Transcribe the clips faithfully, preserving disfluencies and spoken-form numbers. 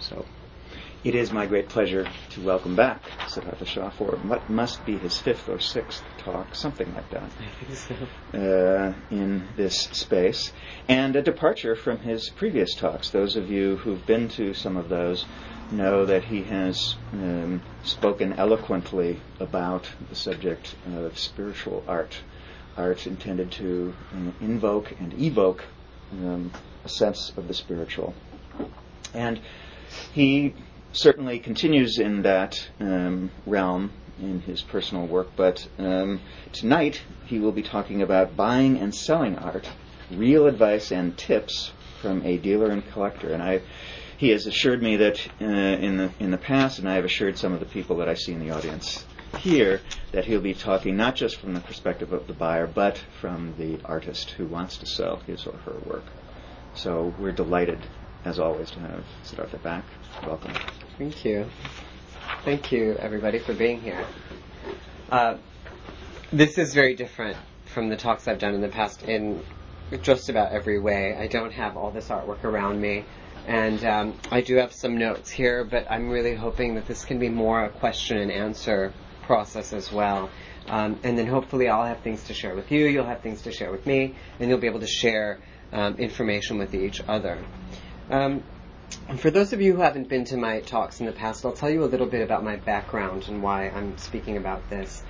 So it is my great pleasure to welcome back Siddhartha Shah for what must be his fifth or sixth talk, something like that, I think so. uh, in this space, and a departure from his previous talks. Those of you who've been to some of those know that he has um, spoken eloquently about the subject of spiritual art, art intended to uh, invoke and evoke um, a sense of the spiritual. And he certainly continues in that um, realm in his personal work, but um, tonight he will be talking about buying and selling art, real advice and tips from a dealer and collector. And I, he has assured me that uh, in the in the past, and I have assured some of the people that I see in the audience here, that he'll be talking not just from the perspective of the buyer, but from the artist who wants to sell his or her work. So we're delighted, as always, to have Siddhartha back. Welcome. Thank you. Thank you, everybody, for being here. Uh, this is very different from the talks I've done in the past in just about every way. I don't have all this artwork around me, and um, I do have some notes here, but I'm really hoping that this can be more a question and answer process as well. Um, and then hopefully I'll have things to share with you, you'll have things to share with me, and you'll be able to share um, information with each other. Um, For those of you who haven't been to my talks in the past, I'll tell you a little bit about my background and why I'm speaking about this.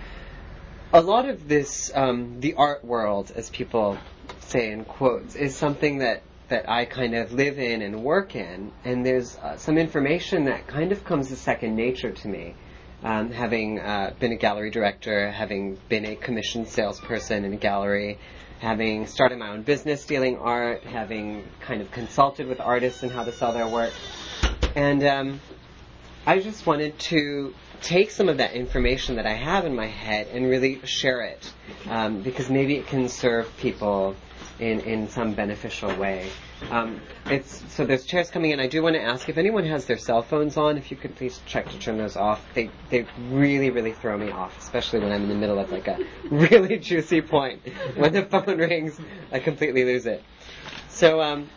A lot of this, um, the art world, as people say in quotes, is something that, that I kind of live in and work in, and there's uh, some information that kind of comes as second nature to me. Um, having uh, been a gallery director, having been a commissioned salesperson in a gallery, having started my own business dealing art, having kind of consulted with artists on how to sell their work. And um, I just wanted to take some of that information that I have in my head and really share it, um, because maybe it can serve people in, in some beneficial way. Um, it's so there's chairs coming in. I do want to ask if anyone has their cell phones on, if you could please check to turn those off. They they really, really throw me off, especially when I'm in the middle of like a really juicy point. When the phone rings, I completely lose it. So um,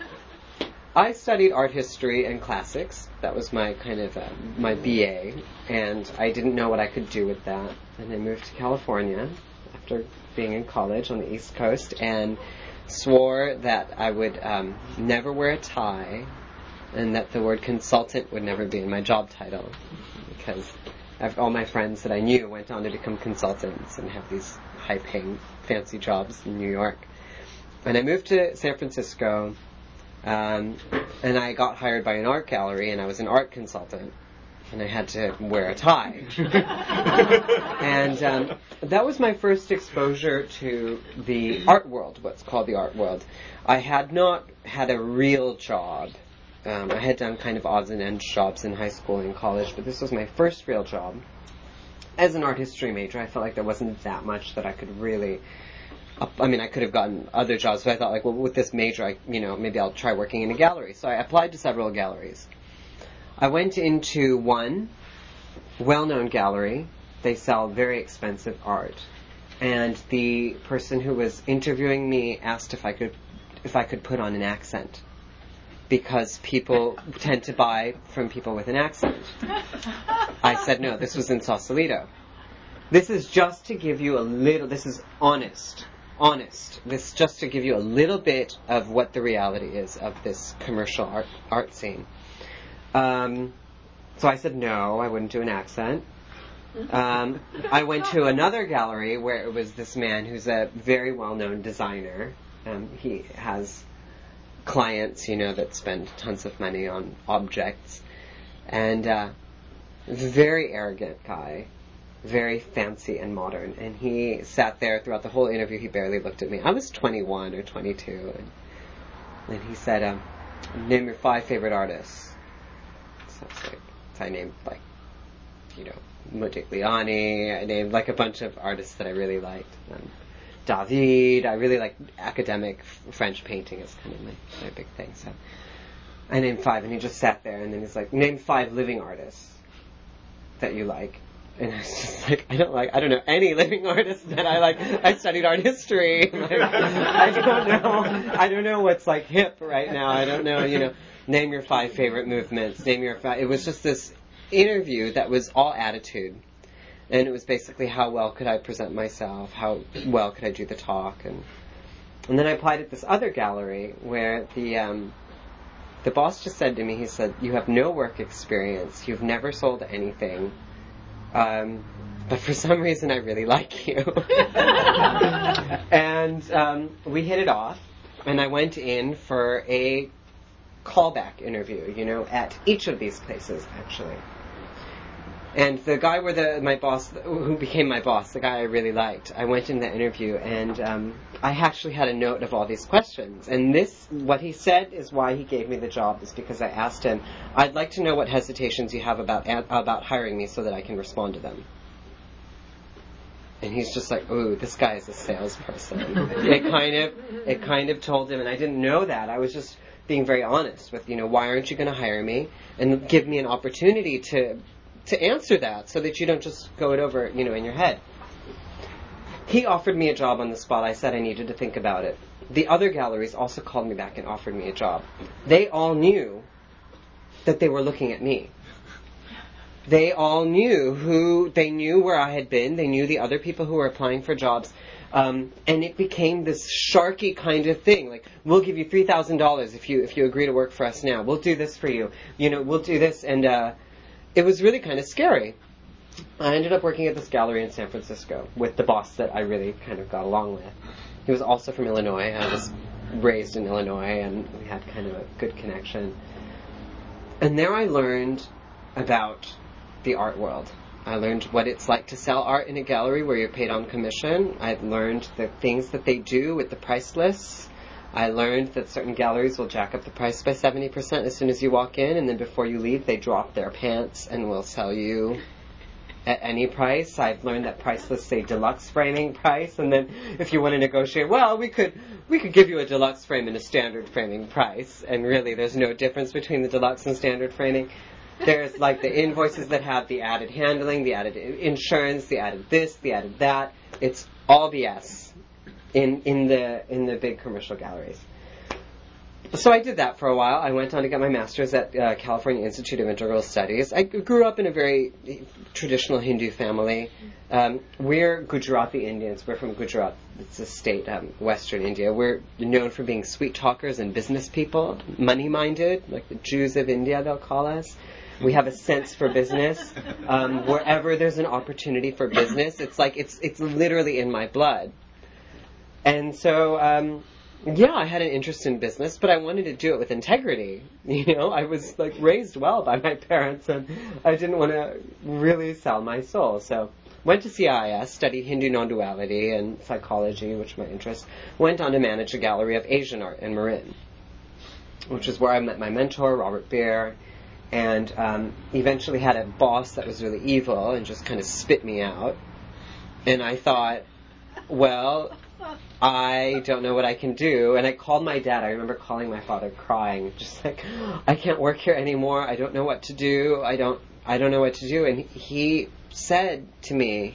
I studied art history and classics. That was my kind of uh, my B A, and I didn't know what I could do with that. And I moved to California after being in college on the East Coast, and swore that I would um, never wear a tie, and that the word consultant would never be in my job title, because all my friends that I knew went on to become consultants and have these high-paying, fancy jobs in New York. And I moved to San Francisco, um, and I got hired by an art gallery, and I was an art consultant, and I had to wear a tie. And um, that was my first exposure to the art world, what's called the art world. I had not had a real job. Um, I had done kind of odds and ends jobs in high school and college, but this was my first real job. As an art history major, I felt like there wasn't that much that I could really... I mean, I could have gotten other jobs, but I thought, like, well, with this major, I, you know, maybe I'll try working in a gallery. So I applied to several galleries. I went into one well-known gallery. They sell very expensive art, and the person who was interviewing me asked if I could if I could put on an accent, because people tend to buy from people with an accent. I said no. This was in Sausalito. This is just to give you a little. This is honest, honest. This is just to give you a little bit of what the reality is of this commercial art art scene. Um, so I said no, I wouldn't do an accent. Um, I went to another gallery where it was this man who's a very well-known designer. Um, he has clients, you know, that spend tons of money on objects. And uh, very arrogant guy, very fancy and modern. And he sat there throughout the whole interview. He barely looked at me. I was twenty-one or twenty-two. And, and he said, um, name your five favorite artists. So, like, so I named, like, you know, Modigliani. I named, like, a bunch of artists that I really liked. Um, David. I really like academic French painting. Is kind of my, my big thing. So I named five, and he just sat there, and then he's like, name five living artists that you like. And I was just like, I don't like, I don't know any living artists that I like. I studied art history. Like, I don't know. I don't know what's like hip right now. I don't know, you know, name your five favorite movements. Name your five. It was just this interview that was all attitude. And it was basically how well could I present myself? How well could I do the talk? And and then I applied at this other gallery where the um, the boss just said to me, he said, you have no work experience. You've never sold anything. Um, but for some reason I really like you. And um, we hit it off, and I went in for a callback interview, you know, at each of these places, actually. And the guy where the my boss, who became my boss, the guy I really liked, I went in the interview, and um, I actually had a note of all these questions. And this, what he said, is why he gave me the job, is because I asked him, I'd like to know what hesitations you have about about hiring me so that I can respond to them. And he's just like, ooh, this guy is a salesperson. it kind of, it kind of told him, and I didn't know that. I was just being very honest with, you know, why aren't you going to hire me? And give me an opportunity to... to answer that, so that you don't just go it over, you know, in your head. He offered me a job on the spot. I said I needed to think about it. The other galleries also called me back and offered me a job. They all knew that they were looking at me. They all knew who, they knew where I had been. They knew the other people who were applying for jobs. Um, and it became this sharky kind of thing. Like, we'll give you three thousand dollars if you if you agree to work for us now. We'll do this for you. You know, we'll do this. And, uh, it was really kind of scary. I ended up working at this gallery in San Francisco with the boss that I really kind of got along with. He was also from Illinois. I was raised in Illinois, and we had kind of a good connection. And there I learned about the art world. I learned what it's like to sell art in a gallery where you're paid on commission. I learned the things that they do with the price lists. I learned that certain galleries will jack up the price by seventy percent as soon as you walk in, and then before you leave, they drop their pants and will sell you at any price. I've learned that price lists say deluxe framing price, and then if you want to negotiate, well, we could we could give you a deluxe frame and a standard framing price, and really there's no difference between the deluxe and standard framing. There's like the invoices that have the added handling, the added insurance, the added this, the added that. It's all B S. In, in the in the big commercial galleries. So I did that for a while. I went on to get my master's at uh, California Institute of Integral Studies. I grew up in a very traditional Hindu family. Um, we're Gujarati Indians. We're from Gujarat. It's a state, um, Western India. We're known for being sweet talkers and business people, money-minded, like the Jews of India, they'll call us. We have a sense for business. Um, wherever there's an opportunity for business, it's like it's it's literally in my blood. And so, um, yeah, I had an interest in business, but I wanted to do it with integrity. You know, I was like raised well by my parents, and I didn't want to really sell my soul. So, went to C I S, studied Hindu non-duality and psychology, which were my interest. Went on to manage a gallery of Asian art in Marin, which is where I met my mentor, Robert Beer, and um, eventually had a boss that was really evil and just kind of spit me out. And I thought, well, I don't know what I can do. And I called my dad. I remember calling my father crying, just like, I can't work here anymore. I don't know what to do. I don't I don't know what to do. And he said to me,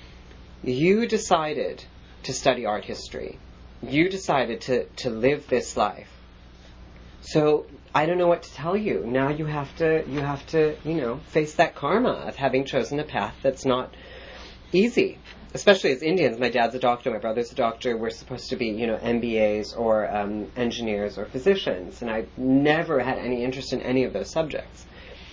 you decided to study art history. You decided to, to live this life. So I don't know what to tell you. Now you have to you have to, you know, face that karma of having chosen a path that's not easy. Especially as Indians, my dad's a doctor, my brother's a doctor. We're supposed to be, you know, M B As or um, engineers or physicians, and I never had any interest in any of those subjects.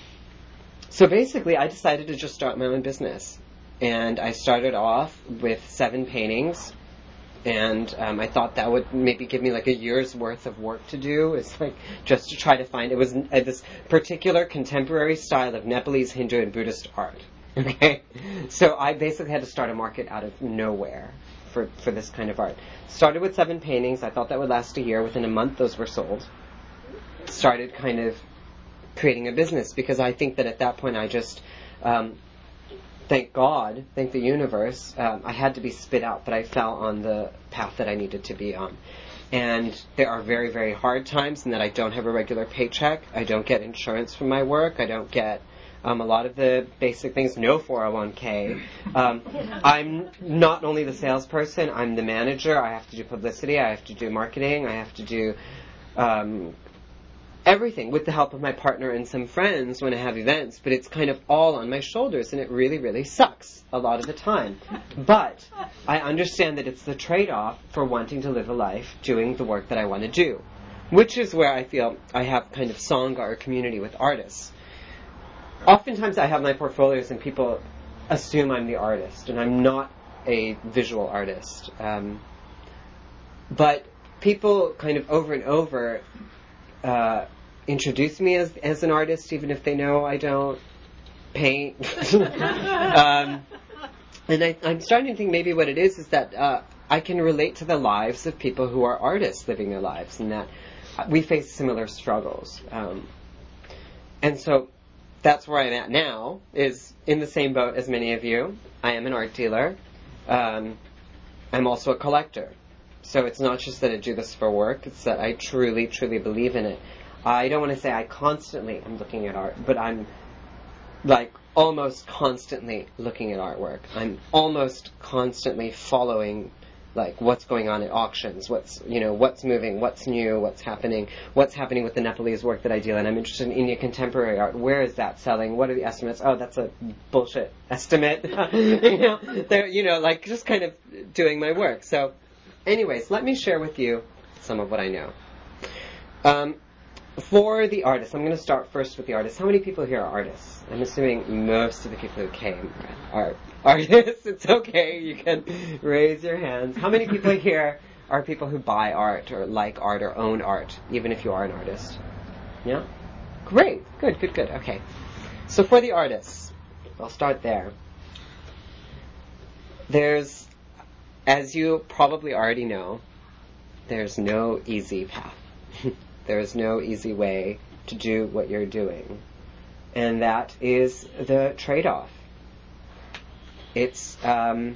So basically, I decided to just start my own business, and I started off with seven paintings, and um, I thought that would maybe give me like a year's worth of work to do. It's like just to try to find. It was uh, this particular contemporary style of Nepalese, Hindu, and Buddhist art. Okay, so I basically had to start a market out of nowhere for, for this kind of art. Started with seven paintings. I thought that would last a year. Within a month, those were sold. Started kind of creating a business because I think that at that point I just, um, thank God, thank the universe, um, I had to be spit out, but I fell on the path that I needed to be on. And there are very, very hard times in that I don't have a regular paycheck. I don't get insurance from my work. I don't get Um, a lot of the basic things, no four oh one k. Um, I'm not only the salesperson, I'm the manager. I have to do publicity, I have to do marketing, I have to do um, everything with the help of my partner and some friends when I have events, but it's kind of all on my shoulders, and it really, really sucks a lot of the time. But I understand that it's the trade-off for wanting to live a life doing the work that I want to do, which is where I feel I have kind of Sangha or community with artists. Oftentimes I have my portfolios and people assume I'm the artist, and I'm not a visual artist. Um, but people kind of over and over uh, introduce me as as an artist, even if they know I don't paint. um, and I, I'm starting to think maybe what it is is that uh, I can relate to the lives of people who are artists living their lives, and that we face similar struggles. Um, and so that's where I'm at now, is in the same boat as many of you. I am an art dealer. Um, I'm also a collector. So it's not just that I do this for work, it's that I truly, truly believe in it. I don't want to say I constantly am looking at art, but I'm like almost constantly looking at artwork. I'm almost constantly following like what's going on at auctions, what's, you know, what's moving, what's new, what's happening, what's happening with the Nepalese work that I deal in. I'm interested in Indian contemporary art. Where is that selling? What are the estimates? Oh, that's a bullshit estimate. you know, they're, you know, like just kind of doing my work. So anyways, let me share with you some of what I know. Um, for the artists, I'm going to start first with the artists. How many people here are artists? I'm assuming most of the people who came are artists. It's okay. You can raise your hands. How many people here are people who buy art or like art or own art, even if you are an artist? Yeah? Great. Good, good, good. Okay. So for the artists, I'll start there. There's, as you probably already know, there's no easy path. There is no easy way to do what you're doing. And that is the trade-off. It's, um,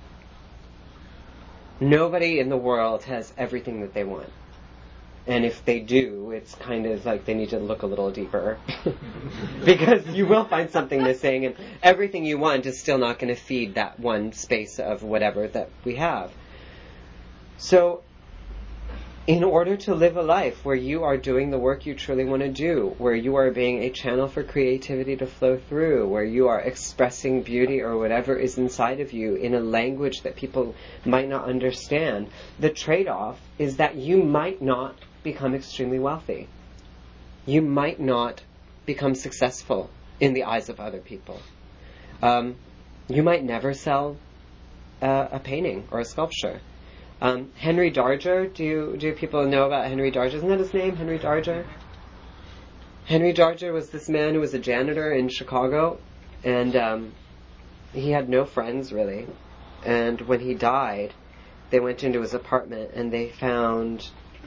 nobody in the world has everything that they want. And if they do, it's kind of like they need to look a little deeper. Because you will find something missing, and everything you want is still not going to feed that one space of whatever that we have. So, in order to live a life where you are doing the work you truly want to do, where you are being a channel for creativity to flow through, where you are expressing beauty or whatever is inside of you in a language that people might not understand, the trade-off is that you might not become extremely wealthy. You might not become successful in the eyes of other people. Um, you might never sell uh, a painting or a sculpture. Um, Henry Darger, do you, do people know about Henry Darger? Isn't that his name, Henry Darger? Henry Darger was this man who was a janitor in Chicago, and um, he had no friends, really. And when he died, they went into his apartment, and they found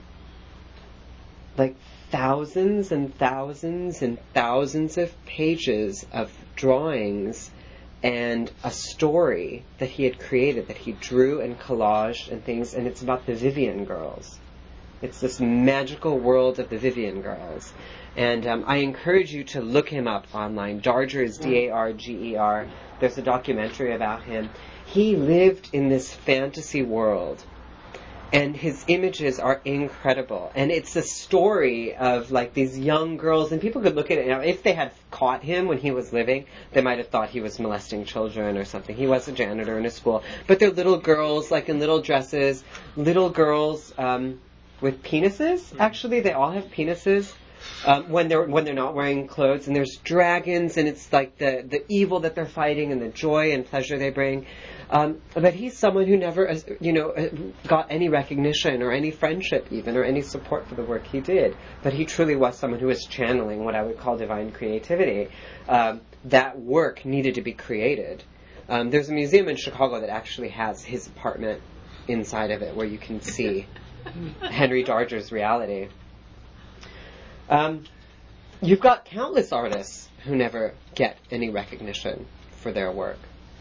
like thousands and thousands and thousands of pages of drawings and a story that he had created, that he drew and collaged and things, and it's about the Vivian Girls. It's this magical world of the Vivian Girls. And um, I encourage you to look him up online. Darger is D A R G E R. There's a documentary about him. He lived in this fantasy world, and his images are incredible. And it's a story of like these young girls, and people could look at it now. If they had caught him when he was living, they might have thought he was molesting children or something. He was a janitor in a school. But they're little girls, like in little dresses, little girls um, with penises. Actually, they all have penises. Um, when they're when they're not wearing clothes, and there's dragons, and it's like the, the evil that they're fighting and the joy and pleasure they bring. Um, but he's someone who never, you know, got any recognition or any friendship even, or any support for the work he did. But he truly was someone who was channeling what I would call divine creativity. Um, that work needed to be created. Um, there's a museum in Chicago that actually has his apartment inside of it, where you can see Henry Darger's reality. Um, you've got countless artists who never get any recognition for their work.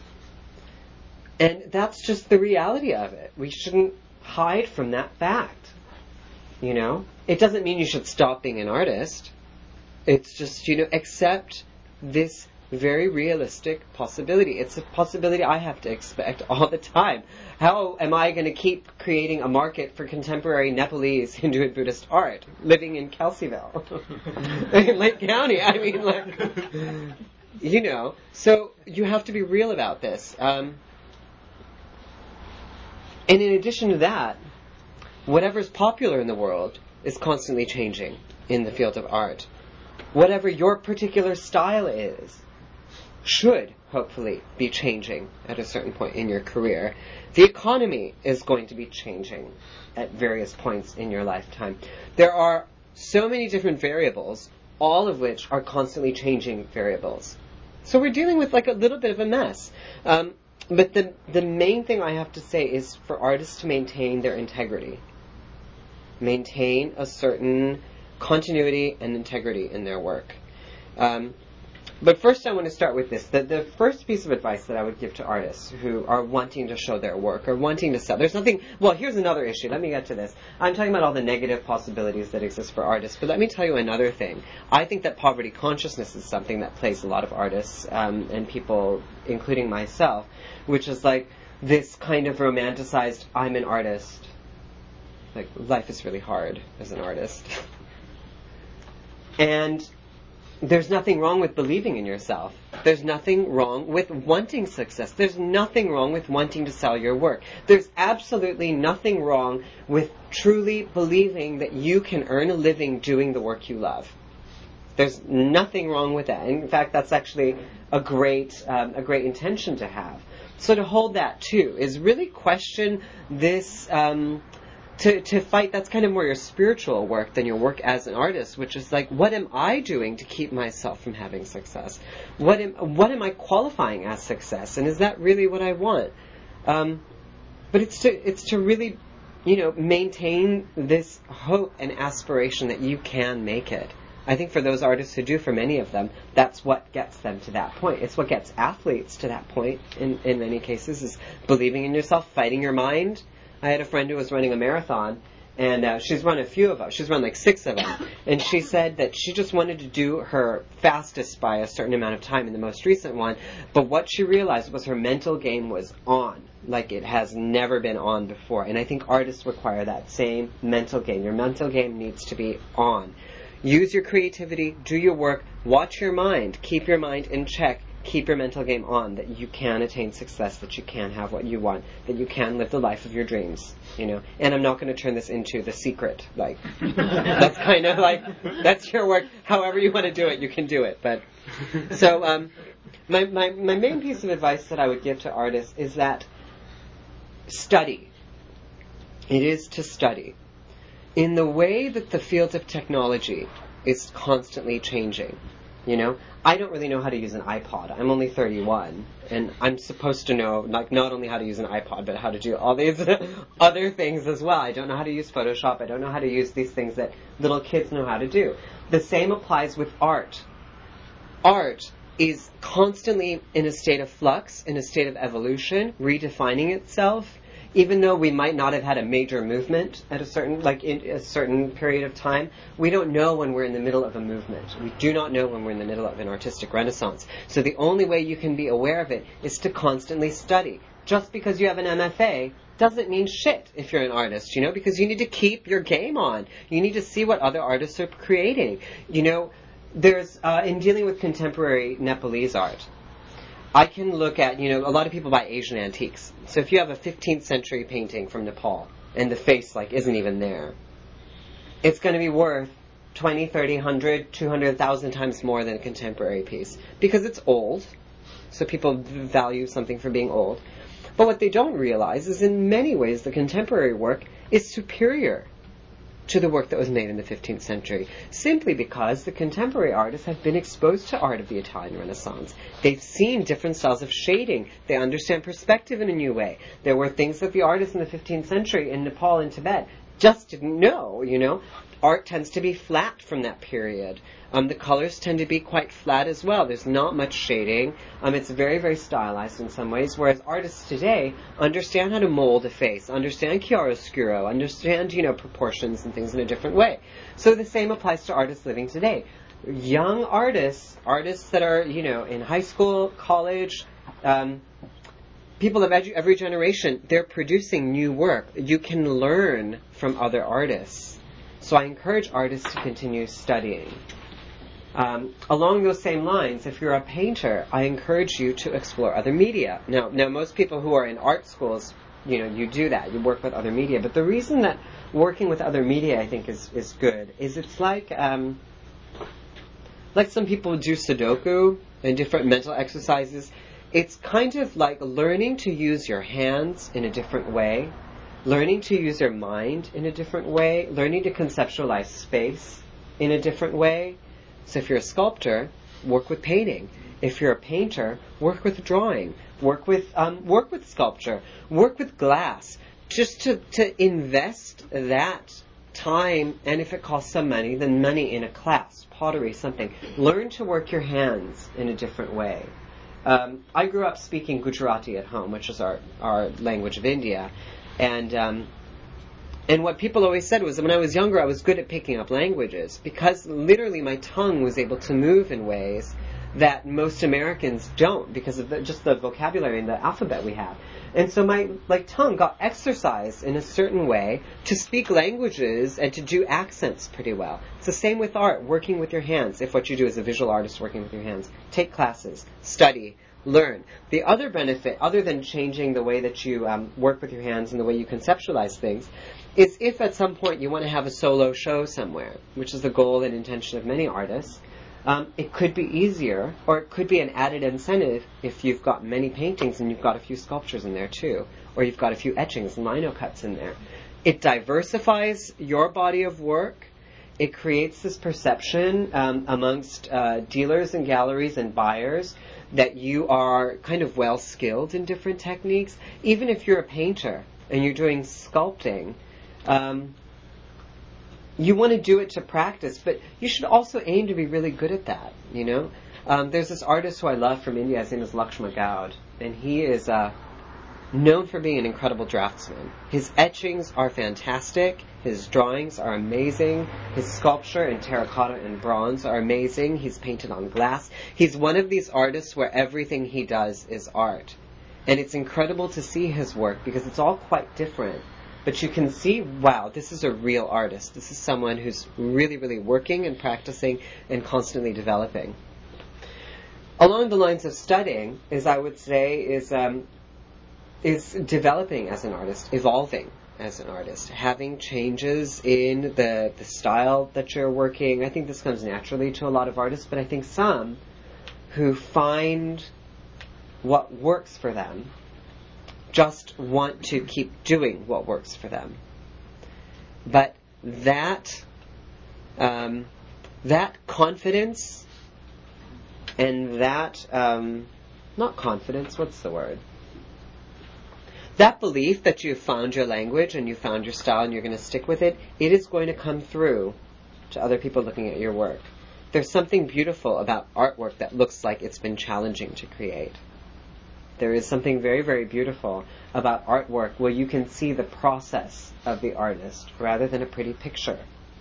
And that's just the reality of it. We shouldn't hide from that fact. You know? It doesn't mean you should stop being an artist. It's just, you know, accept this very realistic possibility. It's a possibility I have to expect all the time. How am I going to keep creating a market for contemporary Nepalese Hindu and Buddhist art living in Kelseyville? In Lake County. I mean, like, you know. So you have to be real about this. Um, and in addition to that, whatever's popular in the world is constantly changing in the field of art. Whatever your particular style is should hopefully be changing at a certain point in your career. The economy is going to be changing at various points in your lifetime. There are so many different variables, all of which are constantly changing variables. So we're dealing with like a little bit of a mess. Um, but the the main thing I have to say is for artists to maintain their integrity. Maintain a certain continuity and integrity in their work. Um, But first I want to start with this. The, the first piece of advice that I would give to artists who are wanting to show their work or wanting to sell. There's nothing... Well, here's another issue. Let me get to this. I'm talking about all the negative possibilities that exist for artists. But let me tell you another thing. I think that poverty consciousness is something that plays a lot of artists um, and people, including myself, which is like this kind of romanticized, I'm an artist. Like, life is really hard as an artist. And there's nothing wrong with believing in yourself. There's nothing wrong with wanting success. There's nothing wrong with wanting to sell your work. There's absolutely nothing wrong with truly believing that you can earn a living doing the work you love. There's nothing wrong with that. In fact, that's actually a great, um, a great intention to have. So to hold that too is really question this... Um, To, to fight, that's kind of more your spiritual work than your work as an artist, which is like, what am I doing to keep myself from having success? What am, what am I qualifying as success? And is that really what I want? Um, but it's to, it's to really, you know, maintain this hope and aspiration that you can make it. I think for those artists who do, for many of them, that's what gets them to that point. It's what gets athletes to that point in, in many cases, is believing in yourself, fighting your mind. I had a friend who was running a marathon, and uh, she's run a few of them. She's run like six of them. And she said that she just wanted to do her fastest by a certain amount of time in the most recent one. But what she realized was her mental game was on, like it has never been on before. And I think artists require that same mental game. Your mental game needs to be on. Use your creativity, do your work, watch your mind, keep your mind in check. Keep your mental game on, that you can attain success, that you can have what you want, that you can live the life of your dreams, you know. And I'm not going to turn this into The Secret. Like, that's kind of like, that's your work. However you want to do it, you can do it. But so um, my, my, my main piece of advice that I would give to artists is that study. It is to study. In the way that the field of technology is constantly changing, you know, I don't really know how to use an iPod. I'm only thirty-one, and I'm supposed to know like not only how to use an iPod, but how to do all these other things as well. I don't know how to use Photoshop. I don't know how to use these things that little kids know how to do. The same applies with art. Art is constantly in a state of flux, in a state of evolution, redefining itself. Even though we might not have had a major movement at a certain, like in a certain period of time, we don't know when we're in the middle of a movement. We do not know when we're in the middle of an artistic renaissance. So the only way you can be aware of it is to constantly study. Just because you have an M F A doesn't mean shit if you're an artist, you know, because you need to keep your game on. You need to see what other artists are creating. You know, there's, uh, in dealing with contemporary Nepalese art, I can look at, you know, a lot of people buy Asian antiques. So if you have a fifteenth century painting from Nepal and the face, like, isn't even there, it's going to be worth twenty, thirty, one hundred, two hundred thousand times more than a contemporary piece. Because it's old. So people value something for being old. But what they don't realize is in many ways the contemporary work is superior to the work that was made in the fifteenth century, simply because the contemporary artists have been exposed to art of the Italian Renaissance. They've seen different styles of shading. They understand perspective in a new way. There were things that the artists in the fifteenth century in Nepal and Tibet just didn't know, you know. Art tends to be flat from that period. Um, the colors tend to be quite flat as well. There's not much shading. Um, it's very, very stylized in some ways, whereas artists today understand how to mold a face, understand chiaroscuro, understand, you know, proportions and things in a different way. So the same applies to artists living today. young artists, artists that are, you know, in high school, college, um, people of edu- every generation, they're producing new work. You can learn from other artists. So I encourage artists to continue studying. Um, along those same lines, if you're a painter, I encourage you to explore other media. Now, now most people who are in art schools, you know, you do that. You work with other media. But the reason that working with other media, I think, is, is good is it's like um, like some people do Sudoku and different mental exercises. It's kind of like learning to use your hands in a different way, learning to use your mind in a different way, learning to conceptualize space in a different way. So if you're a sculptor, work with painting. If you're a painter, work with drawing. Work with um, work with sculpture. Work with glass. Just to, to invest that time, and if it costs some money, then money in a class, pottery, something. Learn to work your hands in a different way. Um, I grew up speaking Gujarati at home, which is our, our language of India. And um, and what people always said was that when I was younger, I was good at picking up languages because literally my tongue was able to move in ways that most Americans don't because of the, just the vocabulary and the alphabet we have. And so my like tongue got exercised in a certain way to speak languages and to do accents pretty well. It's the same with art, working with your hands. If what you do is a visual artist working with your hands, take classes, study, learn. The other benefit, other than changing the way that you um, work with your hands and the way you conceptualize things, is if at some point you want to have a solo show somewhere, which is the goal and intention of many artists, um, it could be easier, or it could be an added incentive if you've got many paintings and you've got a few sculptures in there too, or you've got a few etchings and lino cuts in there. It diversifies your body of work. It creates this perception um, amongst uh, dealers and galleries and buyers that you are kind of well skilled in different techniques. Even if you're a painter and you're doing sculpting, um, you want to do it to practice, but you should also aim to be really good at that, you know? Um, there's this artist who I love from India. His name is Lakshma Gaud, and he is uh, known for being an incredible draftsman. His etchings are fantastic. His drawings are amazing. His sculpture in terracotta and bronze are amazing. He's painted on glass. He's one of these artists where everything he does is art. And it's incredible to see his work because it's all quite different. But you can see, wow, this is a real artist. This is someone who's really, really working and practicing and constantly developing. Along the lines of studying, as I would say, is um, is developing as an artist, evolving as an artist, having changes in the, the style that you're working. I think this comes naturally to a lot of artists, but I think some who find what works for them just want to keep doing what works for them. But that um, that confidence and that um, not confidence, what's the word? That belief that you've found your language and you found your style and you're going to stick with it, it is going to come through to other people looking at your work. There's something beautiful about artwork that looks like it's been challenging to create. There is something very, very beautiful about artwork where you can see the process of the artist rather than a pretty picture.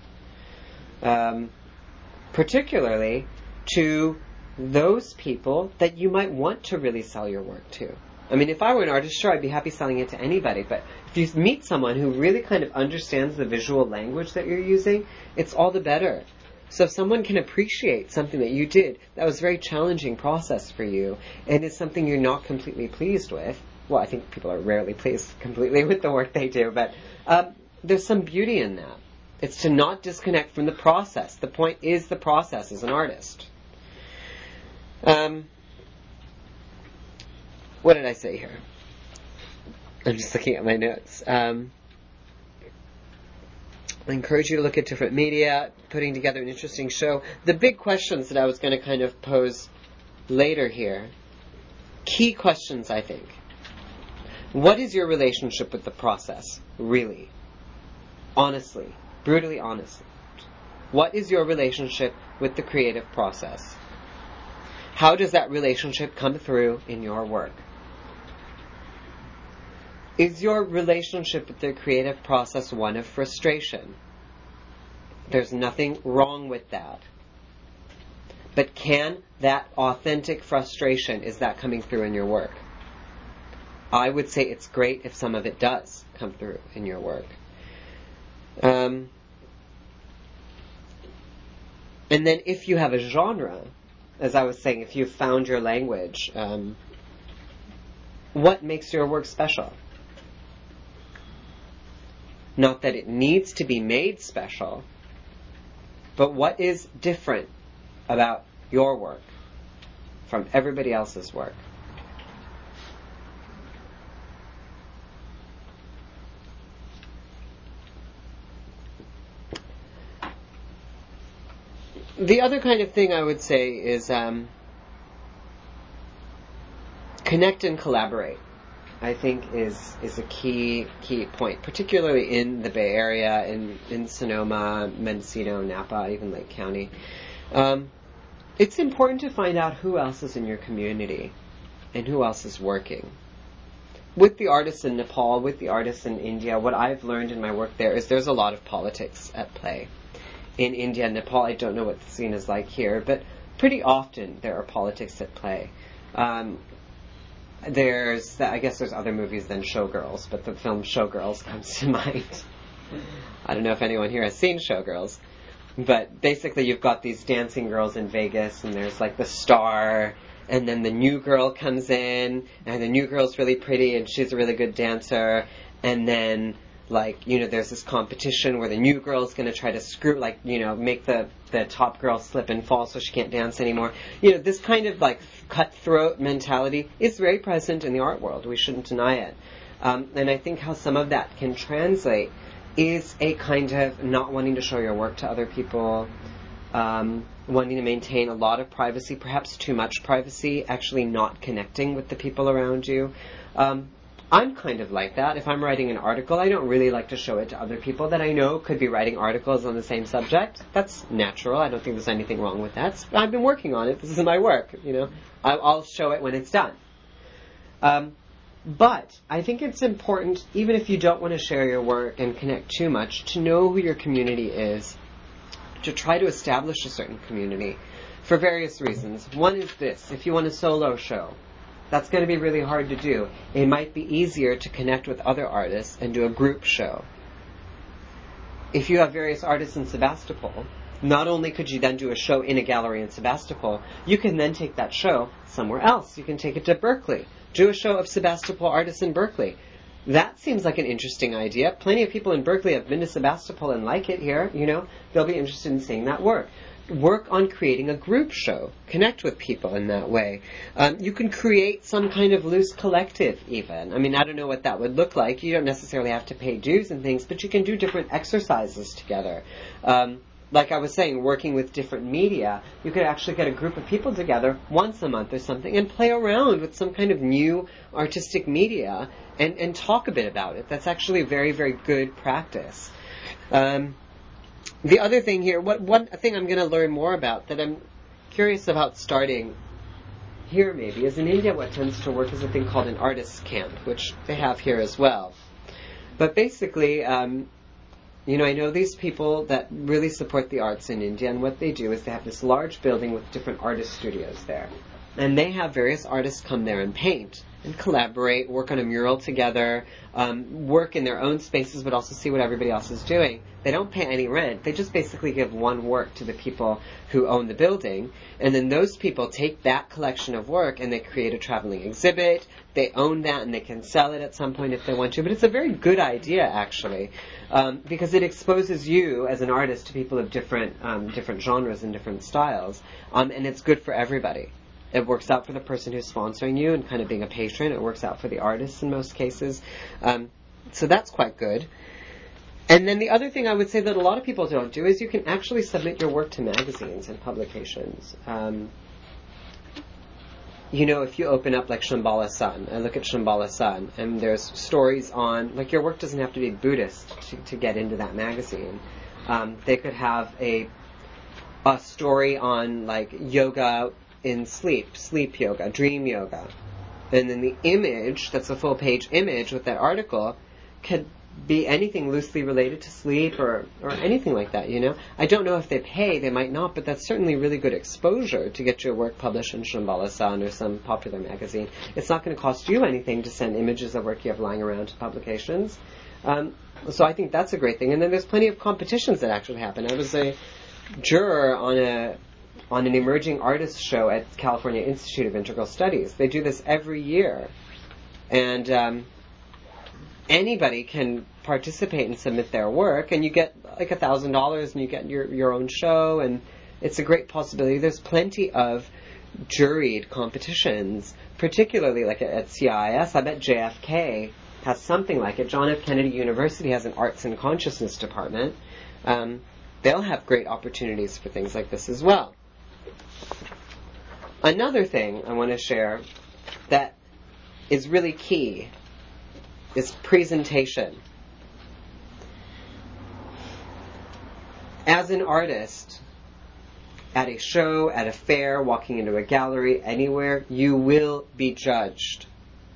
Um, particularly to those people that you might want to really sell your work to. I mean, if I were an artist, sure, I'd be happy selling it to anybody, but if you meet someone who really kind of understands the visual language that you're using, it's all the better. So if someone can appreciate something that you did, that was a very challenging process for you, and it's something you're not completely pleased with, well, I think people are rarely pleased completely with the work they do, but um, there's some beauty in that. It's to not disconnect from the process. The point is the process as an artist. Um, what did I say here? I'm just looking at my notes. Um, I encourage you to look at different media, putting together an interesting show. The big questions that I was going to kind of pose later here, key questions, I think. What is your relationship with the process, really? Honestly, brutally honestly. What is your relationship with the creative process? How does that relationship come through in your work? Is your relationship with the creative process one of frustration? There's nothing wrong with that. But can that authentic frustration, is that coming through in your work? I would say it's great if some of it does come through in your work. Um, and then if you have a genre, as I was saying, if you've found your language, um, what makes your work special? Not that it needs to be made special, but what is different about your work from everybody else's work? The other kind of thing I would say is um, connect and collaborate. I think is is a key key point, particularly in the Bay Area, in, in Sonoma, Mendocino, Napa, even Lake County. Um, it's important to find out who else is in your community and who else is working. With the artists in Nepal, with the artists in India, what I've learned in my work there is there's a lot of politics at play. In India and Nepal, I don't know what the scene is like here, but pretty often there are politics at play. Um, There's, I guess there's other movies than Showgirls, but the film Showgirls comes to mind. I don't know if anyone here has seen Showgirls, but basically you've got these dancing girls in Vegas, and there's like the star, and then the new girl comes in, and the new girl's really pretty, and she's a really good dancer, and then like, you know, there's this competition where the new girl's going to try to screw, like, you know, make the, the top girl slip and fall so she can't dance anymore. You know, this kind of, like, cutthroat mentality is very present in the art world. We shouldn't deny it. Um, and I think how some of that can translate is a kind of not wanting to show your work to other people, um, wanting to maintain a lot of privacy, perhaps too much privacy, actually not connecting with the people around you. Um, I'm kind of like that. If I'm writing an article, I don't really like to show it to other people that I know could be writing articles on the same subject. That's natural. I don't think there's anything wrong with that. I've been working on it. This is my work. You know, I'll show it when it's done. Um, but I think it's important, even if you don't want to share your work and connect too much, to know who your community is, to try to establish a certain community for various reasons. One is this: if you want a solo show, that's going to be really hard to do. It might be easier to connect with other artists and do a group show. If you have various artists in Sebastopol, not only could you then do a show in a gallery in Sebastopol, you can then take that show somewhere else. You can take it to Berkeley. Do a show of Sebastopol artists in Berkeley. That seems like an interesting idea. Plenty of people in Berkeley have been to Sebastopol and like it here. You know, they'll be interested in seeing that work. Work on creating a group show. Connect with people in that way. Um, you can create some kind of loose collective even. I mean, I don't know what that would look like. You don't necessarily have to pay dues and things, but you can do different exercises together. Um, like I was saying, working with different media, you could actually get a group of people together once a month or something and play around with some kind of new artistic media and, and talk a bit about it. That's actually very, very good practice. Um, The other thing here, what one thing I'm going to learn more about that I'm curious about starting here maybe, is in India what tends to work is a thing called an artist's camp, which they have here as well. But basically, um, you know, I know these people that really support the arts in India, and what they do is they have this large building with different artist studios there. And they have various artists come there and paint and collaborate, work on a mural together, um, work in their own spaces, but also see what everybody else is doing. They don't pay any rent. They just basically give one work to the people who own the building, and then those people take that collection of work and they create a traveling exhibit. They own that and they can sell it at some point if they want to. But it's a very good idea, actually, um, because it exposes you as an artist to people of different um, different genres and different styles, um, and it's good for everybody. It works out for the person who's sponsoring you and kind of being a patron. It works out for the artists in most cases. Um, so that's quite good. And then the other thing I would say that a lot of people don't do is you can actually submit your work to magazines and publications. Um, you know, if you open up like Shambhala Sun, I look at Shambhala Sun, and there's stories on, like, your work doesn't have to be Buddhist to, to get into that magazine. Um, they could have a a story on, like, yoga in sleep, sleep yoga, dream yoga. And then the image, that's a full page image with that article, could be anything loosely related to sleep or, or anything like that, you know. I don't know if they pay, they might not, but that's certainly really good exposure to get your work published in Shambhala San or some popular magazine. It's not going to cost you anything to send images of work you have lying around to publications. Um, so I think that's a great thing. And then there's plenty of competitions that actually happen. I was a juror on a on an emerging artists show at California Institute of Integral Studies. They do this every year. And um, anybody can participate and submit their work, and you get like a thousand dollars, and you get your, your own show, and it's a great possibility. There's plenty of juried competitions, particularly like at C I S. I bet J F K has something like it. John F. Kennedy University has an Arts and Consciousness department. Um, they'll have great opportunities for things like this as well. Another thing I want to share that is really key is presentation. As an artist, at a show, at a fair, walking into a gallery, anywhere, you will be judged.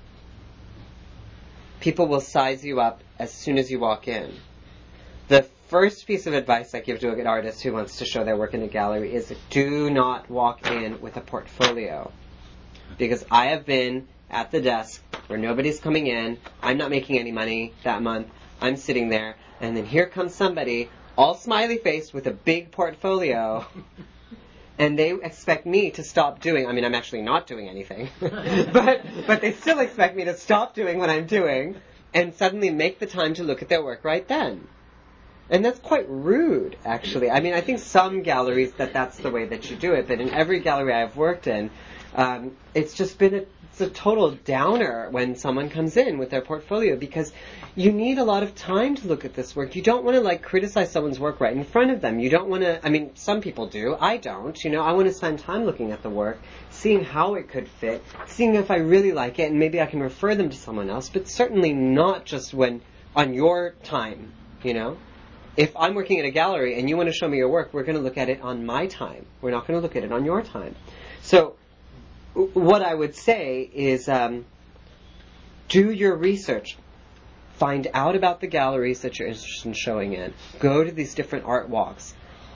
People will size you up as soon as you walk in. The first piece of advice I give to an artist who wants to show their work in a gallery is do not walk in with a portfolio. Because I have been at the desk where nobody's coming in, I'm not making any money that month, I'm sitting there, and then here comes somebody, all smiley faced with a big portfolio, and they expect me to stop doing, I mean, I'm actually not doing anything, but but they still expect me to stop doing what I'm doing, and suddenly make the time to look at their work right then. And that's quite rude, actually. I mean, I think some galleries that that's the way that you do it, but in every gallery I've worked in, um, it's just been a It's a total downer when someone comes in with their portfolio, because you need a lot of time to look at this work. You don't want to like criticize someone's work right in front of them. You don't want to, I mean, some people do. I don't. You know, I want to spend time looking at the work, seeing how it could fit, seeing if I really like it, and maybe I can refer them to someone else, but certainly not just when on your time, you know. If I'm working at a gallery and you want to show me your work, we're going to look at it on my time. We're not going to look at it on your time. So what I would say is um, do your research. Find out about the galleries that you're interested in showing in. Go to these different art walks.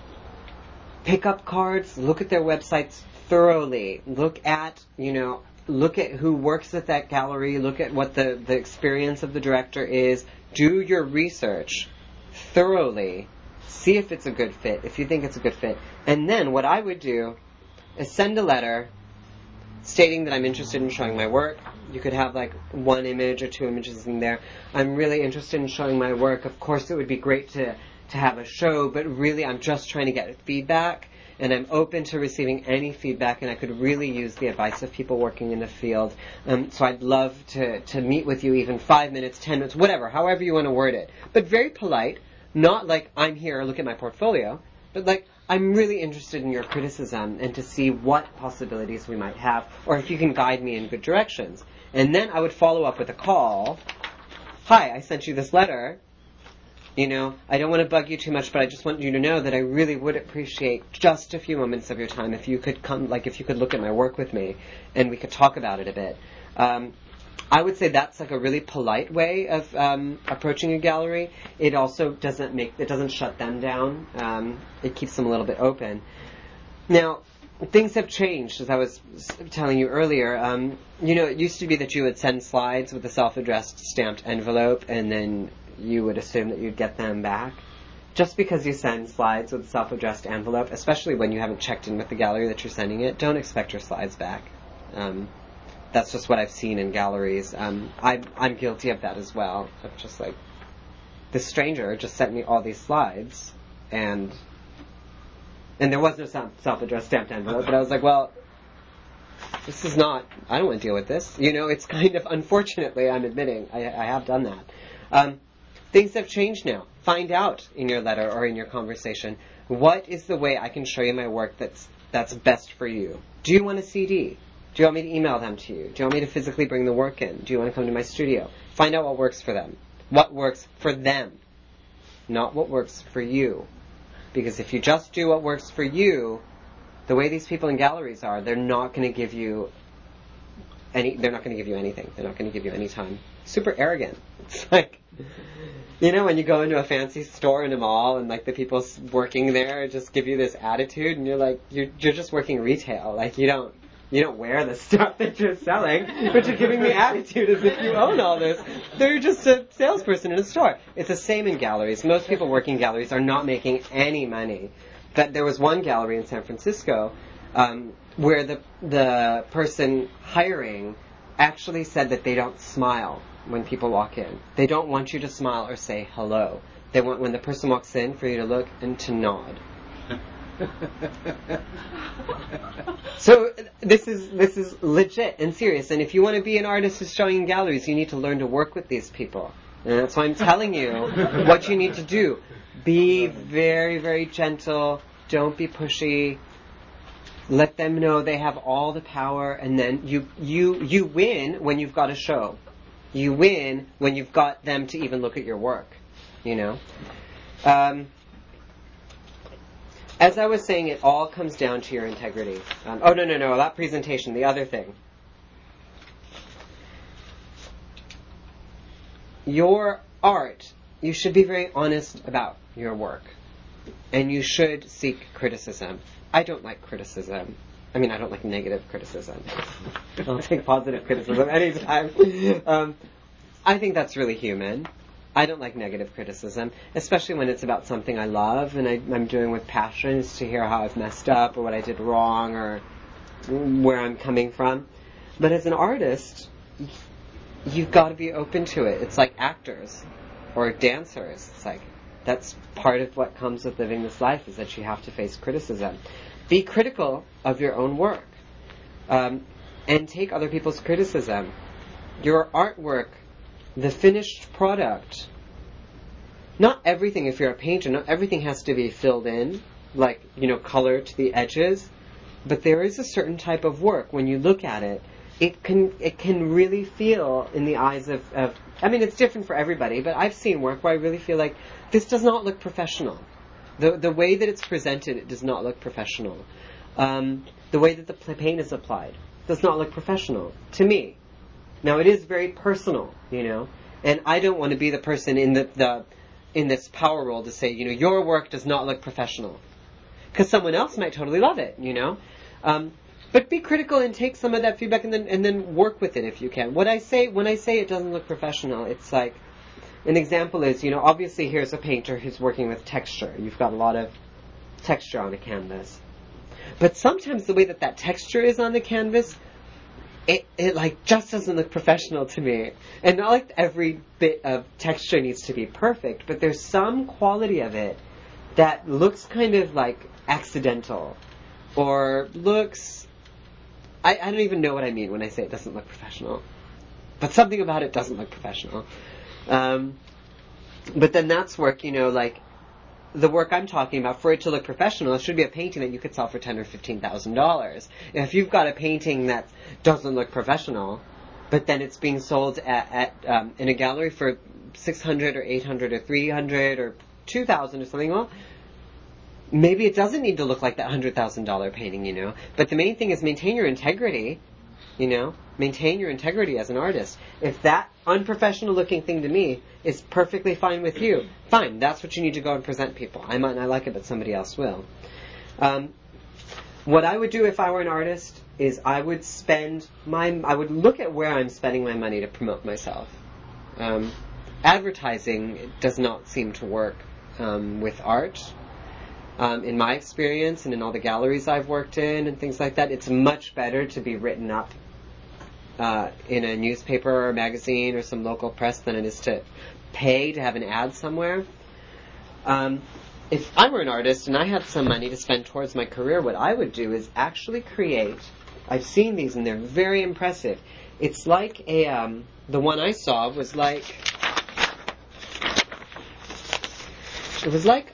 Pick up cards. Look at their websites thoroughly. Look at, you know, look at who works at that gallery. Look at what the, the experience of the director is. Do your research thoroughly. See if it's a good fit, if you think it's a good fit. And then what I would do is send a letter stating that I'm interested in showing my work. You could have like one image or two images in there. I'm really interested in showing my work. Of course, it would be great to, to have a show, but really I'm just trying to get feedback, and I'm open to receiving any feedback, and I could really use the advice of people working in the field. Um, so I'd love to, to meet with you, even five minutes, ten minutes, whatever, however you want to word it. But very polite, not like I'm here, look at my portfolio, but like I'm really interested in your criticism and to see what possibilities we might have, or if you can guide me in good directions. And then I would follow up with a call. Hi, I sent you this letter. You know, I don't want to bug you too much, but I just want you to know that I really would appreciate just a few moments of your time if you could come, like if you could look at my work with me and we could talk about it a bit. Um, I would say that's like a really polite way of um, approaching a gallery. It also doesn't make, it doesn't shut them down. Um, it keeps them a little bit open. Now, things have changed, as I was telling you earlier. Um, you know, it used to be that you would send slides with a self-addressed stamped envelope, and then you would assume that you'd get them back. Just because you send slides with a self-addressed envelope, especially when you haven't checked in with the gallery that you're sending it, don't expect your slides back. Um, That's just what I've seen in galleries. Um, I'm, I'm guilty of that as well. Of just like, this stranger just sent me all these slides, and and there was no self-addressed stamped envelope, but I was like, well, this is not, I don't want to deal with this. You know, it's kind of, unfortunately, I'm admitting, I, I have done that. Um, things have changed now. Find out in your letter or in your conversation, what is the way I can show you my work that's that's best for you? Do you want a C D? Do you want me to email them to you? Do you want me to physically bring the work in? Do you want to come to my studio? Find out what works for them. What works for them, not what works for you. Because if you just do what works for you, the way these people in galleries are, they're not going to give you any. They're not going to give you anything. They're not going to give you any time. Super arrogant. It's like, You know, when you go into a fancy store in a mall and like the people working there just give you this attitude, and you're like, you're you're just working retail. Like you don't you don't wear the stuff that you're selling, but you're giving me attitude as if you own all this. They're just a salesperson in a store. It's the same in galleries. Most people working galleries are not making any money. But there was one gallery in San Francisco um, where the the person hiring actually said that they don't smile when people walk in. They don't want you to smile or say hello. They want when the person walks in for you to look and to nod. So this is this is legit and serious. And if you want to be an artist who's showing in galleries, you need to learn to work with these people. And that's why I'm telling you what you need to do. Be very, very gentle. Don't be pushy. Let them know they have all the power, and then you you you win when you've got a show. You win when you've got them to even look at your work. You know. Um, as I was saying, it all comes down to your integrity. Um, oh no no no! That presentation. The other thing. Your art. You should be very honest about your work. And you should seek criticism. I don't like criticism. I mean, I don't like negative criticism. I'll take positive criticism anytime. Um, I think that's really human. I don't like negative criticism, especially when it's about something I love and I, I'm doing with passion, is to hear how I've messed up or what I did wrong or where I'm coming from. But as an artist, you've got to be open to it. It's like actors or dancers. It's like, that's part of what comes with living this life, is that you have to face criticism. Be critical of your own work. Um, and take other people's criticism. Your artwork, the finished product. Not everything, if you're a painter, not everything has to be filled in, like, you know, color to the edges. But there is a certain type of work, when you look at it, it can it can really feel in the eyes of, of, I mean, it's different for everybody, but I've seen work where I really feel like this does not look professional. The the way that it's presented, it does not look professional. Um, the way that the paint is applied does not look professional to me. Now, it is very personal, you know, and I don't want to be the person in the, the in this power role to say, you know, your work does not look professional, because someone else might totally love it, you know. Um, But be critical and take some of that feedback and then and then work with it if you can. What I say when I say it doesn't look professional, it's like, an example is, you know, obviously here's a painter who's working with texture. You've got a lot of texture on a canvas. But sometimes the way that that texture is on the canvas, it, it like just doesn't look professional to me. And not like every bit of texture needs to be perfect, but there's some quality of it that looks kind of like accidental, or looks... I, I don't even know what I mean when I say it doesn't look professional. But something about it doesn't look professional. Um, but then that's work, you know, like the work I'm talking about, for it to look professional, it should be a painting that you could sell for ten or fifteen thousand dollars. If you've got a painting that doesn't look professional, but then it's being sold at, at um, in a gallery for six hundred or eight hundred or three hundred or two thousand or something, well, maybe it doesn't need to look like that one hundred thousand dollars painting, you know. But the main thing is maintain your integrity, you know. Maintain your integrity as an artist. If that unprofessional looking thing to me is perfectly fine with you, fine, that's what you need to go and present people. I might not like it, but somebody else will. Um, what I would do if I were an artist is I would spend my, I would look at where I'm spending my money to promote myself. Um, advertising does not seem to work um, with art. Um, in my experience and in all the galleries I've worked in and things like that, it's much better to be written up uh, in a newspaper or a magazine or some local press than it is to pay to have an ad somewhere. Um, if I were an artist and I had some money to spend towards my career, what I would do is actually create, I've seen these and they're very impressive. It's like a, um, the one I saw was like, it was like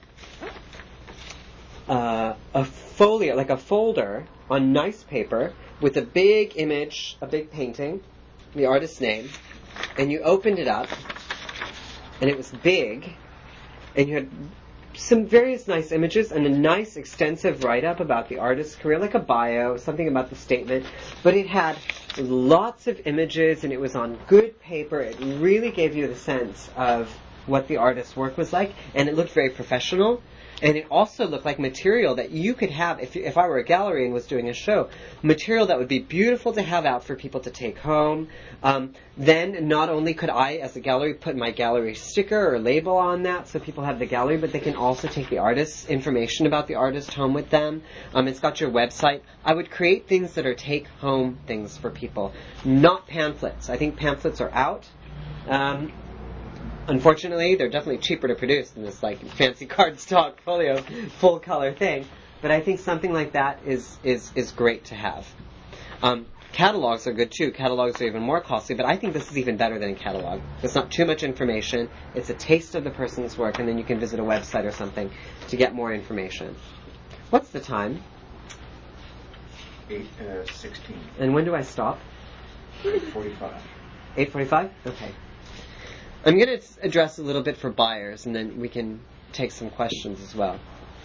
Uh, a folio, like a folder on nice paper with a big image, a big painting, the artist's name, and you opened it up, and it was big, and you had some various nice images and a nice extensive write-up about the artist's career, like a bio, something about the statement, but it had lots of images, and it was on good paper. It really gave you the sense of what the artist's work was like, and it looked very professional. And it also looked like material that you could have, if if I were a gallery and was doing a show, material that would be beautiful to have out for people to take home. Um, then not only could I, as a gallery, put my gallery sticker or label on that so people have the gallery, but they can also take the artist's information about the artist home with them. Um, it's got your website. I would create things that are take-home things for people, not pamphlets. I think pamphlets are out. Um, Unfortunately, they're definitely cheaper to produce than this like fancy cardstock folio full color thing. But I think something like that is is, is great to have. Um, catalogs are good too. Catalogs are even more costly, but I think this is even better than a catalog. It's not too much information. It's a taste of the person's work, and then you can visit a website or something to get more information. What's the time? eight sixteen. And when do I stop? eight forty-five. eight forty-five? Okay. I'm going to address a little bit for buyers, and then we can take some questions as well.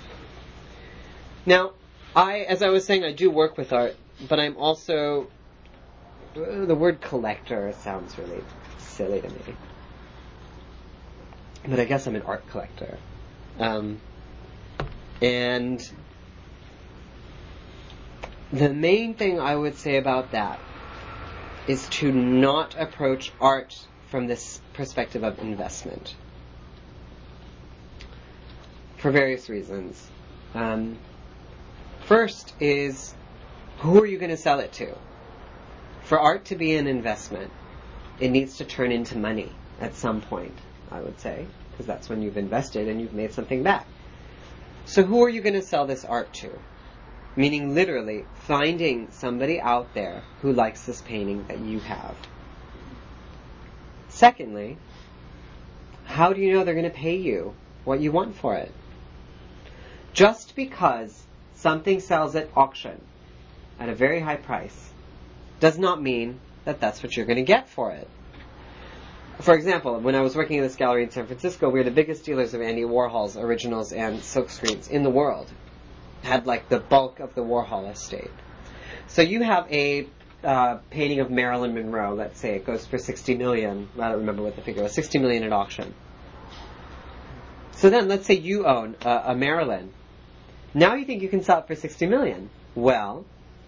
Now, I, as I was saying, I do work with art, but I'm also, the word collector sounds really silly to me. But I guess I'm an art collector. Um, and the main thing I would say about that is to not approach art from this perspective of investment, for various reasons. Um, first is, who are you going to sell it to? For art to be an investment, it needs to turn into money at some point, I would say, because that's when you've invested and you've made something back. So who are you going to sell this art to? Meaning literally finding somebody out there who likes this painting that you have. Secondly, how do you know they're going to pay you what you want for it? Just because something sells at auction at a very high price does not mean that that's what you're going to get for it. For example, when I was working in this gallery in San Francisco, we were the biggest dealers of Andy Warhol's originals and silkscreens in the world. Had like the bulk of the Warhol estate. So you have a Uh, painting of Marilyn Monroe, let's say it goes for sixty million. I don't remember what the figure was. sixty million at auction. So then, let's say you own uh, a Marilyn. Now you think you can sell it for sixty million. Well,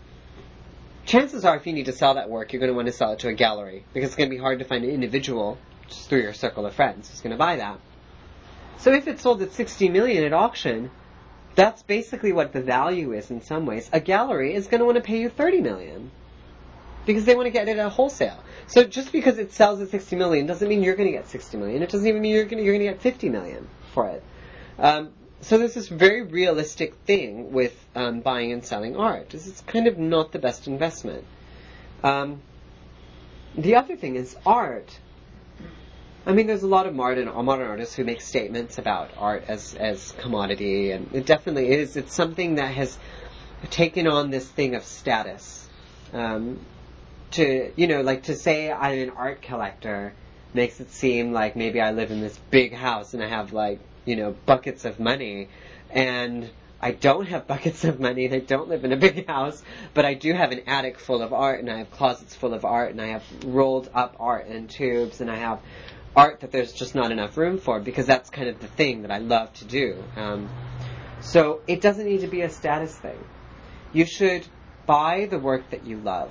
chances are, if you need to sell that work, you're going to want to sell it to a gallery, because it's going to be hard to find an individual just through your circle of friends who's going to buy that. So if it's sold at sixty million at auction, that's basically what the value is in some ways. A gallery is going to want to pay you thirty million. Because they want to get it at wholesale. So just because it sells at sixty million doesn't mean you're going to get sixty million. It doesn't even mean you're going to, you're going to get fifty million for it. Um, so there's this very realistic thing with um, buying and selling art. It's kind of not the best investment. Um, the other thing is art. I mean, there's a lot of modern, modern artists who make statements about art as, as commodity, and it definitely is. It's something that has taken on this thing of status. Um, To, you know, like to say I'm an art collector makes it seem like maybe I live in this big house and I have like, you know, buckets of money. And I don't have buckets of money and I don't live in a big house, but I do have an attic full of art and I have closets full of art and I have rolled up art in tubes and I have art that there's just not enough room for, because that's kind of the thing that I love to do. Um, so it doesn't need to be a status thing. You should buy the work that you love.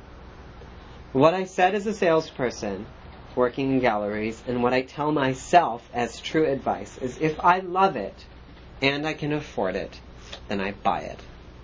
What I said as a salesperson working in galleries, and what I tell myself as true advice, is if I love it and I can afford it, then I buy it.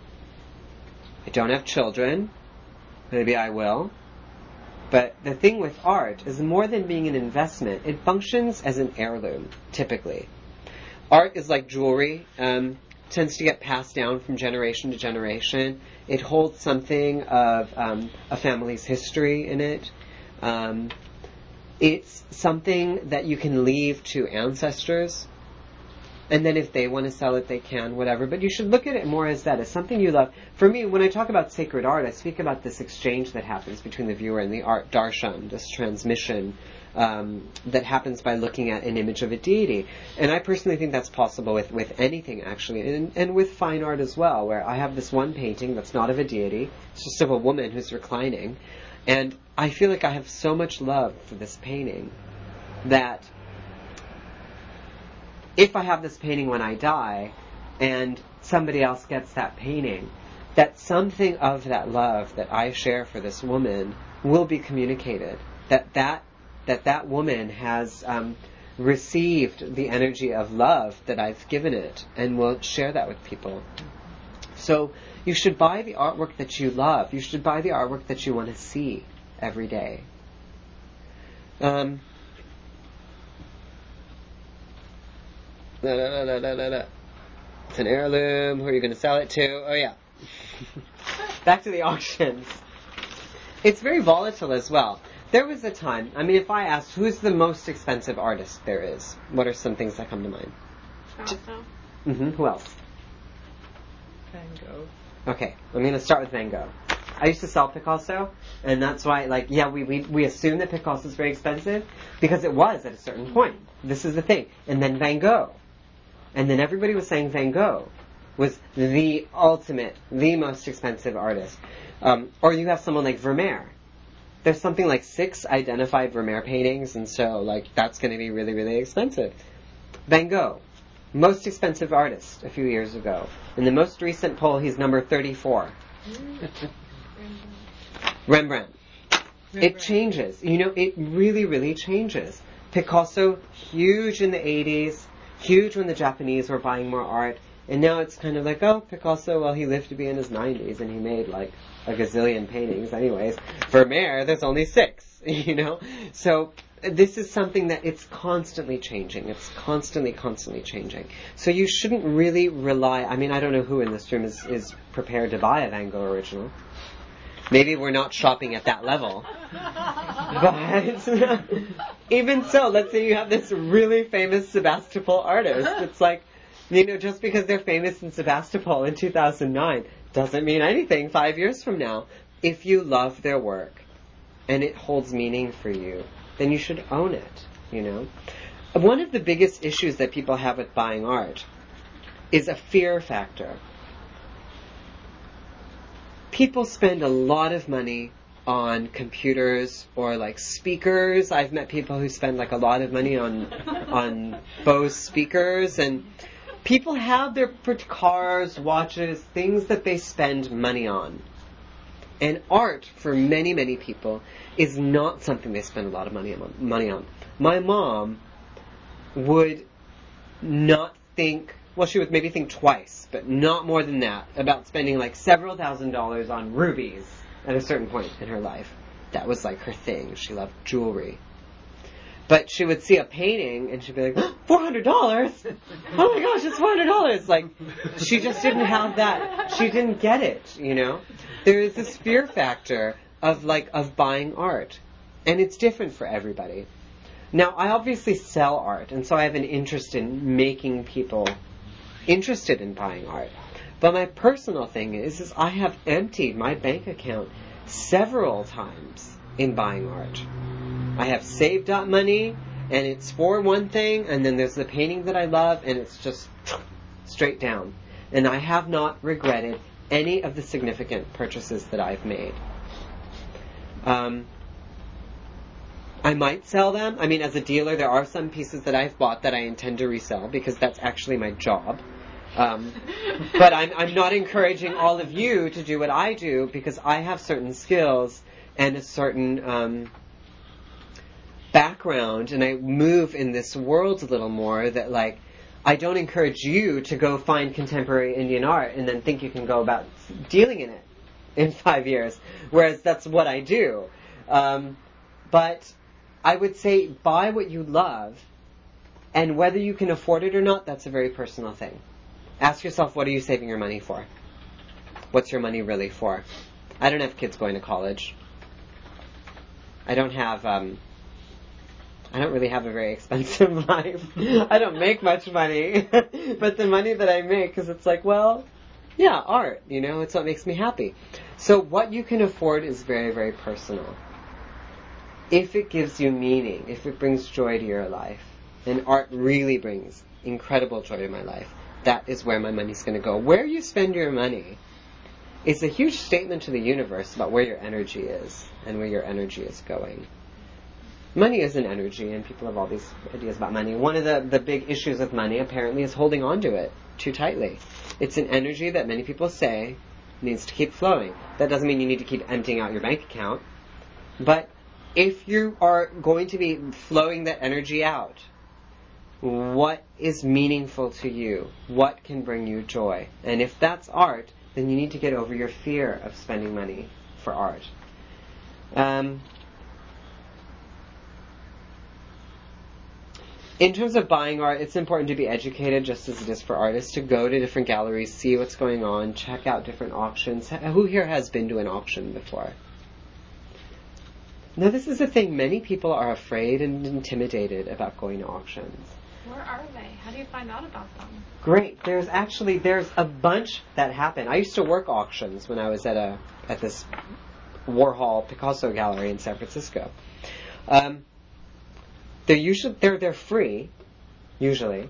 I don't have children. Maybe I will. But the thing with art is, more than being an investment, it functions as an heirloom, typically. Art is like jewelry. Um, tends to get passed down from generation to generation. It holds something of um, a family's history in it. Um, it's something that you can leave to ancestors. And then if they want to sell it, they can, whatever. But you should look at it more as that, as something you love. For me, when I talk about sacred art, I speak about this exchange that happens between the viewer and the art, darshan, this transmission um, that happens by looking at an image of a deity. And I personally think that's possible with, with anything, actually, and, and with fine art as well, where I have this one painting that's not of a deity. It's just of a woman who's reclining. And I feel like I have so much love for this painting that if I have this painting when I die, and somebody else gets that painting, that something of that love that I share for this woman will be communicated. That that that, that woman has um, received the energy of love that I've given it, and will share that with people. So you should buy the artwork that you love. You should buy the artwork that you want to see every day. Um, la, la, la, la, la, la. It's an heirloom. Who are you going to sell it to? Oh, yeah. Back to the auctions. It's very volatile as well. There was a time, I mean, if I asked who's the most expensive artist there is, what are some things that come to mind? Picasso. Mm-hmm. Who else? Van Gogh. Okay, I'm going to start with Van Gogh. I used to sell Picasso, and that's why, like, yeah, we, we, we assume that Picasso is very expensive, because it was at a certain point. This is the thing. And then Van Gogh. And then everybody was saying Van Gogh was the ultimate, the most expensive artist. Um, or you have someone like Vermeer. There's something like six identified Vermeer paintings, and so, like, that's going to be really, really expensive. Van Gogh, most expensive artist a few years ago. In the most recent poll, he's number thirty-four. Rembrandt. Rembrandt. It changes. You know, it really, really changes. Picasso, huge in the eighties, huge when the Japanese were buying more art, and now it's kind of like, oh, Picasso, well, he lived to be in his nineties, and he made, like, a gazillion paintings anyways. Vermeer, there's only six, you know? So this is something that it's constantly changing. It's constantly, constantly changing. So you shouldn't really rely, I mean, I don't know who in this room is, is prepared to buy a Van Gogh original. Maybe we're not shopping at that level. But even so, let's say you have this really famous Sebastopol artist. It's like, you know, just because they're famous in Sebastopol in two thousand nine doesn't mean anything five years from now. If you love their work and it holds meaning for you, then you should own it, you know. One of the biggest issues that people have with buying art is a fear factor. People spend a lot of money on computers or like speakers. I've met people who spend like a lot of money on on Bose speakers, and people have their cars, watches, things that they spend money on. And art, for many, many people, is not something they spend a lot of money on. Money on. My mom would not think, well, she would maybe think twice, but not more than that, about spending like several thousand dollars on rubies at a certain point in her life. That was like her thing. She loved jewelry. But she would see a painting and she'd be like, four hundred dollars? Oh my gosh, it's four hundred dollars! Like, she just didn't have that. She didn't get it, you know? There is this fear factor of like, of buying art. And it's different for everybody. Now, I obviously sell art, and so I have an interest in making people interested in buying art. But my personal thing is, is I have emptied my bank account several times in buying art. I have saved up money, and it's for one thing, and then there's the painting that I love, and it's just straight down. And I have not regretted any of the significant purchases that I've made. Um, I might sell them. I mean, as a dealer, there are some pieces that I've bought that I intend to resell, because that's actually my job. Um, but I'm, I'm not encouraging all of you to do what I do, because I have certain skills and a certain um, background, and I move in this world a little more that, like, I don't encourage you to go find contemporary Indian art and then think you can go about dealing in it in five years, whereas that's what I do. Um, but I would say buy what you love, and whether you can afford it or not, that's a very personal thing. Ask yourself, what are you saving your money for? What's your money really for? I don't have kids going to college. I don't have, um, I don't really have a very expensive life. I don't make much money. But the money that I make, because it's like, well, yeah, art, you know, it's what makes me happy. So what you can afford is very, very personal. If it gives you meaning, if it brings joy to your life, and art really brings incredible joy to my life, that is where my money's going to go. Where you spend your money is a huge statement to the universe about where your energy is and where your energy is going. money is an energy, and people have all these ideas about money. One of the, the big issues with money, apparently, is holding on to it too tightly. It's an energy that many people say needs to keep flowing. That doesn't mean you need to keep emptying out your bank account. But if you are going to be flowing that energy out, what is meaningful to you? What can bring you joy? And if that's art, then you need to get over your fear of spending money for art. Um, in terms of buying art, it's important to be educated, just as it is for artists, to go to different galleries, see what's going on, check out different auctions. Who here has been to an auction before? Now, this is a thing. Many people are afraid and intimidated about going to auctions. Where are they? How do you find out about them? Great. There's actually, there's a bunch that happen. I used to work auctions when I was at a at this Warhol Picasso gallery in San Francisco. Um, they're usually, they're, they're free, usually.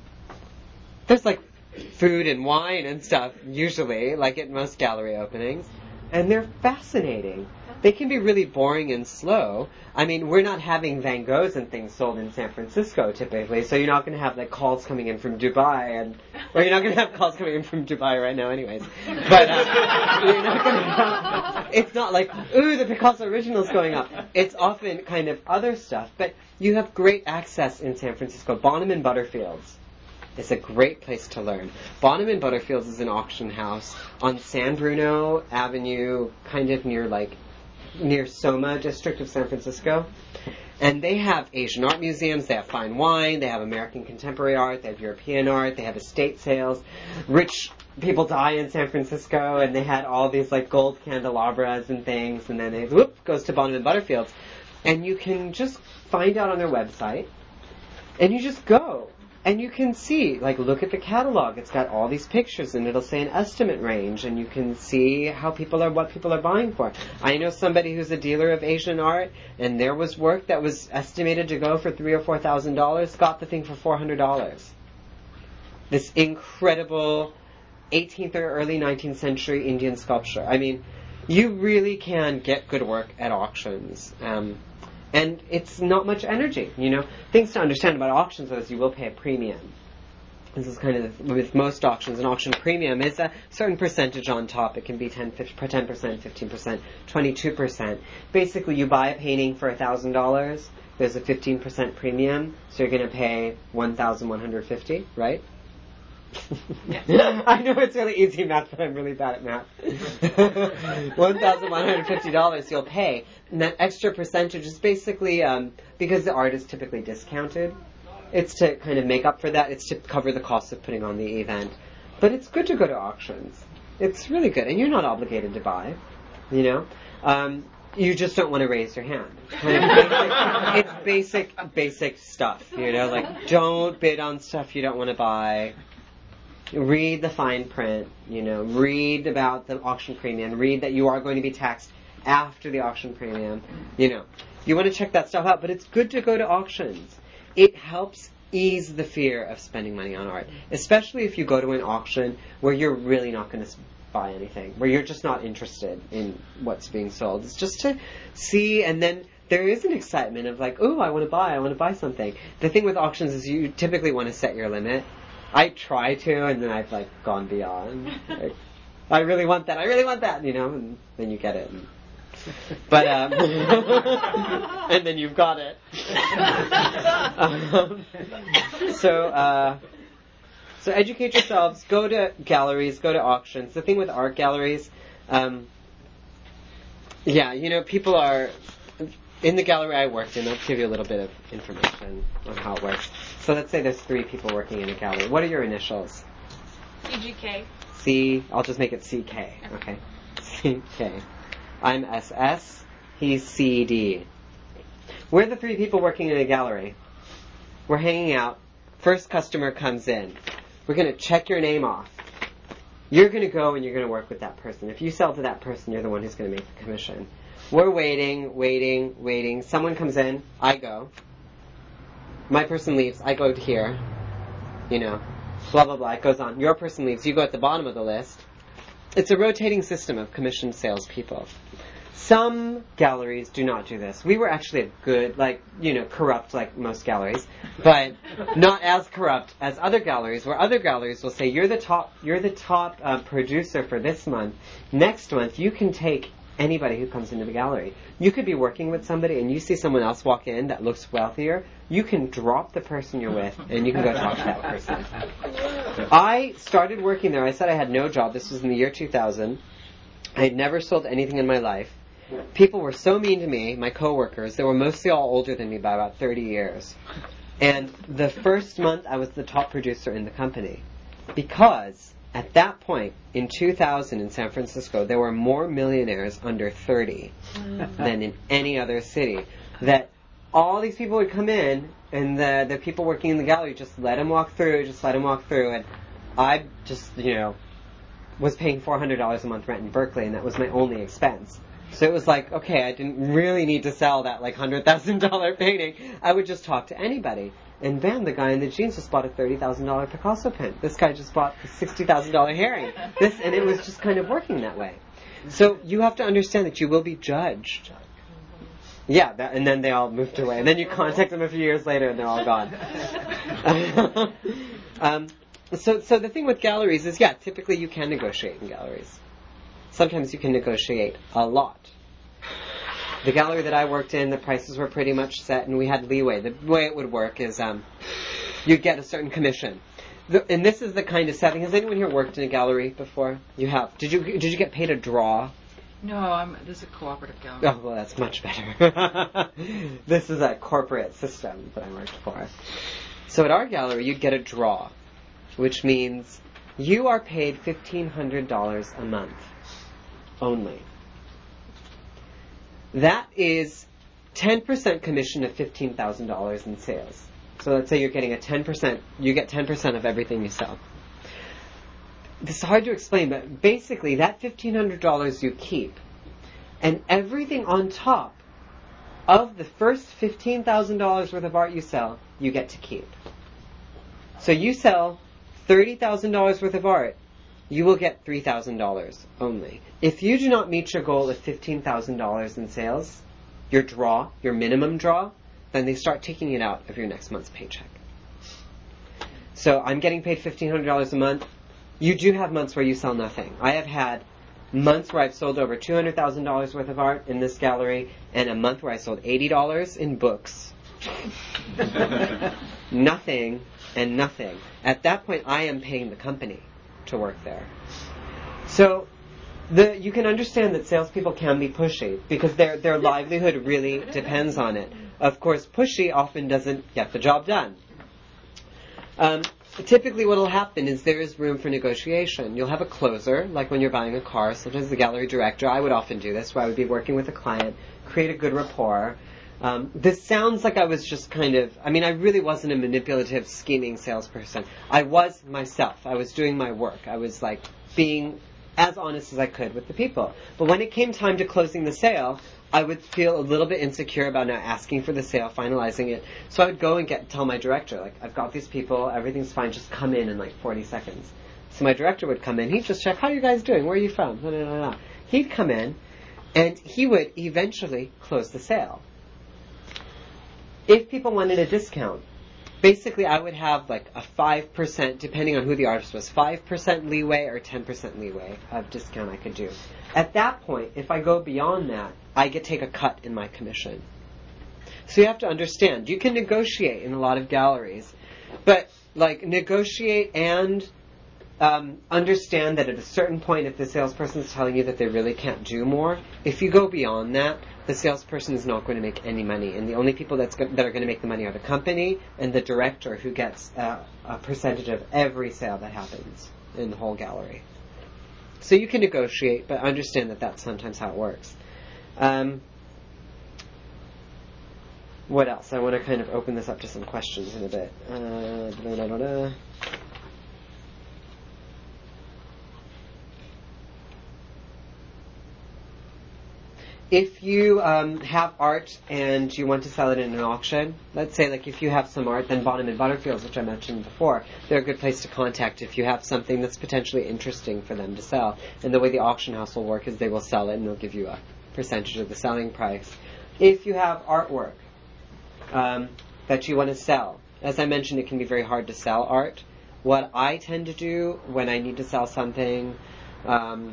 There's like food and wine and stuff, usually, like at most gallery openings. And they're fascinating. They can be really boring and slow. I mean, we're not having Van Goghs and things sold in San Francisco typically, so you're not going to have like calls coming in from Dubai, and or you're not going to have calls coming in from Dubai right now, anyways. But uh, you're not going to have. It's not like, ooh, the Picasso original's going up. It's often kind of other stuff, but you have great access in San Francisco. Bonham and Butterfields. It's a great place to learn. Bonham and Butterfields is an auction house on San Bruno Avenue, kind of near like near Soma district of San Francisco. And they have Asian art museums, they have fine wine, they have American contemporary art, they have European art, they have estate sales. Rich people die in San Francisco, and they had all these like gold candelabras and things, and then it whoop goes to Bonham and Butterfields. And you can just find out on their website, and you just go. And you can see, like, look at the catalog. It's got all these pictures, and it'll say an estimate range, and you can see how people are, what people are buying for. I know somebody who's a dealer of Asian art, and there was work that was estimated to go for three or four thousand dollars, got the thing for four hundred dollars. This incredible eighteenth or early nineteenth century Indian sculpture. I mean, you really can get good work at auctions. Um, And it's not much energy, you know. Things to understand about auctions is you will pay a premium. This is kind of, the, with most auctions, an auction premium is a certain percentage on top. It can be ten percent, fifteen percent, twenty-two percent. Basically, you buy a painting for one thousand dollars. There's a fifteen percent premium, so you're going to pay one thousand one hundred fifty dollars, right? I know it's really easy math, but I'm really bad at math. one thousand one hundred fifty dollars you'll pay. And that extra percentage is basically, um, because the art is typically discounted, it's to kind of make up for that. It's to cover the cost of putting on the event. But it's good to go to auctions. It's really good. And you're not obligated to buy, you know. Um, you just don't want to raise your hand. Kind of basic, it's basic, basic stuff, you know. Like, don't bid on stuff you don't want to buy. Read the fine print, you know, read about the auction premium, read that you are going to be taxed after the auction premium, you know. You want to check that stuff out, but it's good to go to auctions. It helps ease the fear of spending money on art, especially if you go to an auction where you're really not going to buy anything, where you're just not interested in what's being sold. It's just to see, and then there is an excitement of like, oh, I want to buy, I want to buy something. The thing with auctions is you typically want to set your limit. I try to, and then I've like gone beyond. Like, I really want that. I really want that. You know, and then you get it. And, but um, and then you've got it. um, so uh, so educate yourselves. Go to galleries. Go to auctions. The thing with art galleries, um, yeah, you know, people are. In the gallery I worked in, I'll give you a little bit of information on how it works. So let's say there's three people working in a gallery. What are your initials? C G K. C, I'll just make it C K. Okay. C K. I'm S S. He's C D. We're the three people working in a gallery. We're hanging out. First customer comes in. We're going to check your name off. You're going to go and you're going to work with that person. If you sell to that person, you're the one who's going to make the commission. We're waiting, waiting, waiting. Someone comes in. I go. My person leaves. I go to here. You know, blah, blah, blah. It goes on. Your person leaves. You go at the bottom of the list. It's a rotating system of commissioned salespeople. Some galleries do not do this. We were actually a good, like, you know, corrupt like most galleries, but not as corrupt as other galleries, where other galleries will say, you're the top, you're the top uh, producer for this month. Next month, you can take anybody who comes into the gallery. You could be working with somebody and you see someone else walk in that looks wealthier. You can drop the person you're with and you can go talk to that person. I started working there. I said I had no job. This was in the year two thousand. I had never sold anything in my life. People were so mean to me, my coworkers. They were mostly all older than me by about thirty years. And the first month I was the top producer in the company. Because at that point, in two thousand in San Francisco, there were more millionaires under thirty than in any other city. That all these people would come in, and the the people working in the gallery just let them walk through, just let them walk through, and I just, you know, was paying four hundred dollars a month rent in Berkeley, and that was my only expense. So it was like, okay, I didn't really need to sell that like one hundred thousand dollars painting. I would just talk to anybody. And bam, the guy in the jeans just bought a thirty thousand dollars Picasso pen. This guy just bought a sixty thousand dollars herring. This, and it was just kind of working that way. So you have to understand that you will be judged. Yeah, that, and then they all moved away. And then you contact them a few years later and they're all gone. um, so, so the thing with galleries is, yeah, typically you can negotiate in galleries. Sometimes you can negotiate a lot. The gallery that I worked in, the prices were pretty much set, and we had leeway. The way it would work is um, you'd get a certain commission. The, and this is the kind of setting. Has anyone here worked in a gallery before? You have. Did you Did you get paid a draw? No, I'm, this is a cooperative gallery. Oh, well, that's much better. This is a corporate system that I worked for. So at our gallery, you'd get a draw, which means you are paid fifteen hundred dollars a month only. That is ten percent commission of fifteen thousand dollars in sales. So let's say you're getting a ten percent, you get ten percent of everything you sell. This is hard to explain, but basically that fifteen hundred dollars you keep, and everything on top of the first fifteen thousand dollars worth of art you sell, you get to keep. So you sell thirty thousand dollars worth of art, you will get three thousand dollars only. If you do not meet your goal of fifteen thousand dollars in sales, your draw, your minimum draw, then they start taking it out of your next month's paycheck. So I'm getting paid fifteen hundred dollars a month. You do have months where you sell nothing. I have had months where I've sold over two hundred thousand dollars worth of art in this gallery, and a month where I sold eighty dollars in books. Nothing and nothing. At that point, I am paying the company to work there. So the you can understand that salespeople can be pushy because their their livelihood really depends on it. Of course, pushy often doesn't get the job done. Um, typically what will happen is there is room for negotiation. You'll have a closer, like when you're buying a car. Sometimes the gallery director, I would often do this, where I would be working with a client, create a good rapport. Um, this sounds like I was just kind of, I mean, I really wasn't a manipulative, scheming salesperson. I was myself. I was doing my work. I was like being as honest as I could with the people. But when it came time to closing the sale, I would feel a little bit insecure about not asking for the sale, finalizing it. So I would go and get tell my director, like, I've got these people, everything's fine, just come in in like forty seconds. So my director would come in, he'd just check, how are you guys doing? Where are you from? No, no, no, no. He'd come in, and he would eventually close the sale. If people wanted a discount, basically I would have like a five percent, depending on who the artist was, five percent leeway or ten percent leeway of discount I could do. At that point, if I go beyond that, I get to take a cut in my commission. So you have to understand, you can negotiate in a lot of galleries, but like negotiate and um, understand that at a certain point, if the salesperson is telling you that they really can't do more, if you go beyond that, the salesperson is not going to make any money, and the only people that's go- that are going to make the money are the company and the director, who gets uh, a percentage of every sale that happens in the whole gallery. So you can negotiate, but understand that that's sometimes how it works. Um, what else? I want to kind of open this up to some questions in a bit. Uh, da, da, da, da. If you um, have art and you want to sell it in an auction, let's say like if you have some art, then Bonham and Butterfields, which I mentioned before, they're a good place to contact if you have something that's potentially interesting for them to sell. And the way the auction house will work is they will sell it and they'll give you a percentage of the selling price. If you have artwork um, that you want to sell, as I mentioned, it can be very hard to sell art. What I tend to do when I need to sell something, um,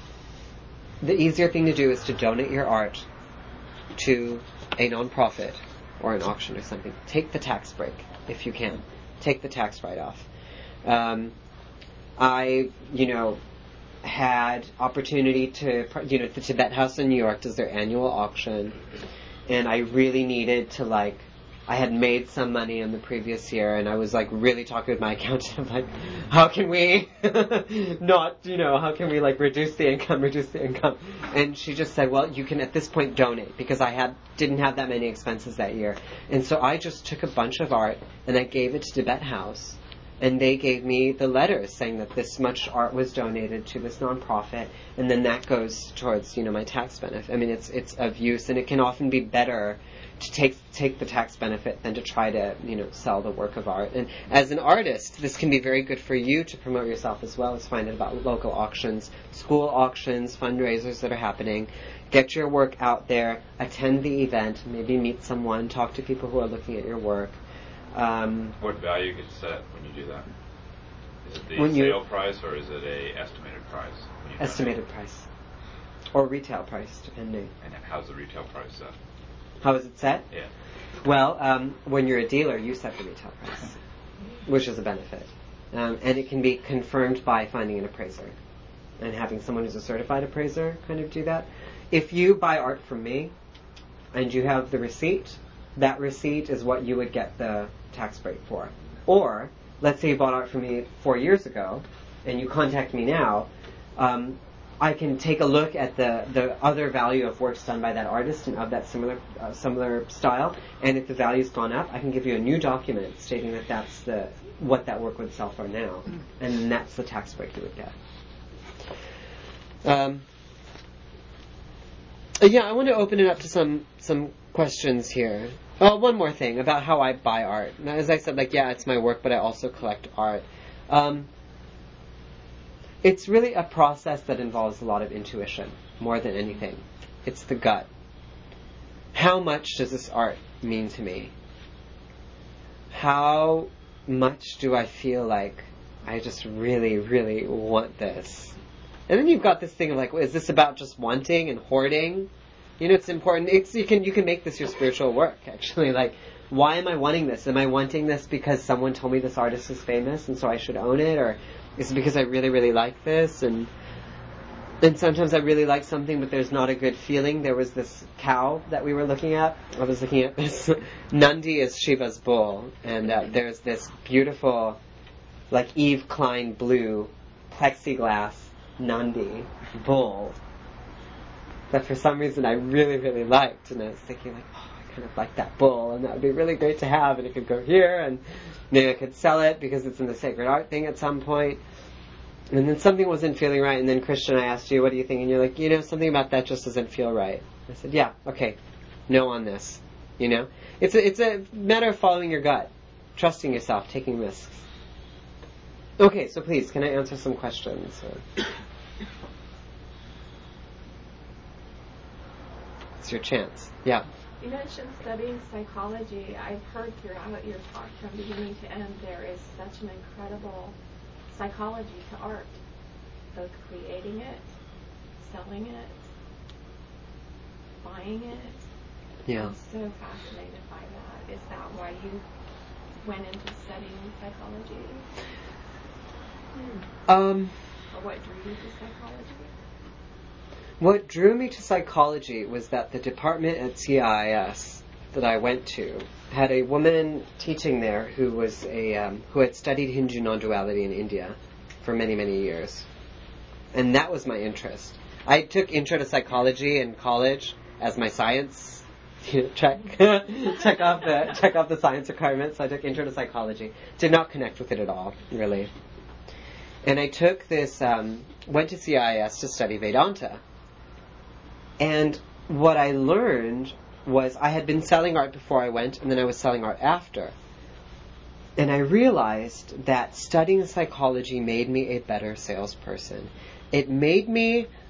the easier thing to do is to donate your art to a nonprofit or an auction or something. Take the tax break if you can. Take the tax write-off. Um, I, you know, had opportunity to, you know, the Tibet House in New York does their annual auction, and I really needed to, like, I had made some money in the previous year, and I was, like, really talking with my accountant of, like, how can we not, you know, how can we, like, reduce the income, reduce the income? And she just said, well, you can at this point donate, because I had didn't have that many expenses that year. And so I just took a bunch of art, and I gave it to Tibet House, and they gave me the letters saying that this much art was donated to this nonprofit, and then that goes towards, you know, my tax benefit. I mean, it's it's of use, and it can often be better to take take the tax benefit than to try to, you know, sell the work of art. And as an artist, this can be very good for you to promote yourself as well as find out about local auctions, school auctions, fundraisers that are happening. Get your work out there, attend the event, maybe meet someone, talk to people who are looking at your work. Um, what value gets set when you do that? Is it the when sale you, price or is it a estimated price? When you estimated donate? price. Or retail price, depending. And how's the retail price set? How is it set? Yeah. Well, um, when you're a dealer, you set the retail price, which is a benefit. Um, and it can be confirmed by finding an appraiser and having someone who's a certified appraiser kind of do that. If you buy art from me and you have the receipt, that receipt is what you would get the tax break for. Or, let's say you bought art from me four years ago and you contact me now, um, I can take a look at the, the other value of works done by that artist and of that similar uh, similar style, and if the value's gone up, I can give you a new document stating that that's the what that work would sell for now, and that's the tax break you would get. Um, yeah, I want to open it up to some some questions here. Oh, one more thing about how I buy art. Now, as I said, like, yeah, it's my work, but I also collect art. Um, It's really a process that involves a lot of intuition, more than anything. It's the gut. How much does this art mean to me? How much do I feel like I just really, really want this? And then you've got this thing of like, well, is this about just wanting and hoarding? You know, it's important. It's, you can you can make this your spiritual work, actually. Like, why am I wanting this? Am I wanting this because someone told me this artist is famous and so I should own it? Or is it because I really, really like this? And and sometimes I really like something, but there's not a good feeling. There was this cow that we were looking at. I was looking at this. Nandi is Shiva's bull. And uh, there's this beautiful, like Eve Klein blue, plexiglass Nandi bull that for some reason I really, really liked. And I was thinking, like, oh, I kind of like that bull, and that would be really great to have, and it could go here, and maybe I could sell it because it's in the sacred art thing at some point. And then something wasn't feeling right, and then Christian, I asked you, what do you think? And you're like, you know, something about that just doesn't feel right. I said, yeah, okay, no on this. You know? It's a, it's a matter of following your gut, trusting yourself, taking risks. Okay, so please, can I answer some questions? It's your chance. Yeah. You mentioned studying psychology. I've heard throughout your talk from beginning to end there is such an incredible psychology to art, both creating it, selling it, buying it. Yeah. I'm so fascinated by that. Is that why you went into studying psychology? Um, or what drew you to psychology? What drew me to psychology was that the department at C I I S that I went to had a woman teaching there who was a um, who had studied Hindu non-duality in India for many, many years. And that was my interest. I took Intro to Psychology in college as my science check check off the check off the science requirements. So I took Intro to Psychology. Did not connect with it at all, really. And I took this um, went to C I I S to study Vedanta. And what I learned was I had been selling art before I went, and then I was selling art after. And I realized that studying psychology made me a better salesperson. It made me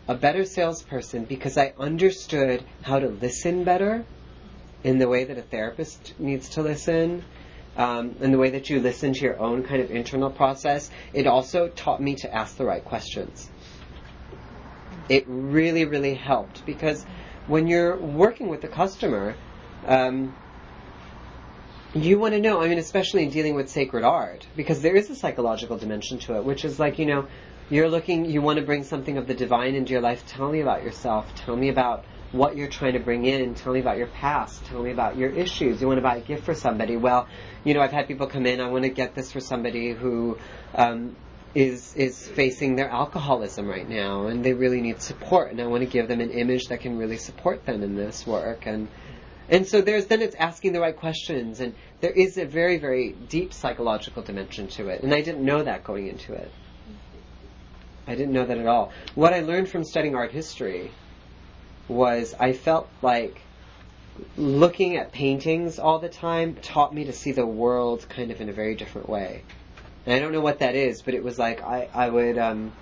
a better salesperson because I understood how to listen better in the way that a therapist needs to listen, um, in the way that you listen to your own kind of internal process. It also taught me to ask the right questions. It really, really helped because when you're working with a customer, um, you want to know, I mean, especially in dealing with sacred art, because there is a psychological dimension to it, which is like, you know, you're looking, you want to bring something of the divine into your life. Tell me about yourself. Tell me about what you're trying to bring in. Tell me about your past. Tell me about your issues. You want to buy a gift for somebody. Well, you know, I've had people come in, I want to get this for somebody who um, is is facing their alcoholism right now, and they really need support, and I want to give them an image that can really support them in this work. And And so there's then it's asking the right questions, and there is a very, very deep psychological dimension to it. And I didn't know that going into it. I didn't know that at all. What I learned from studying art history was I felt like looking at paintings all the time taught me to see the world kind of in a very different way. And I don't know what that is, but it was like I, I would um,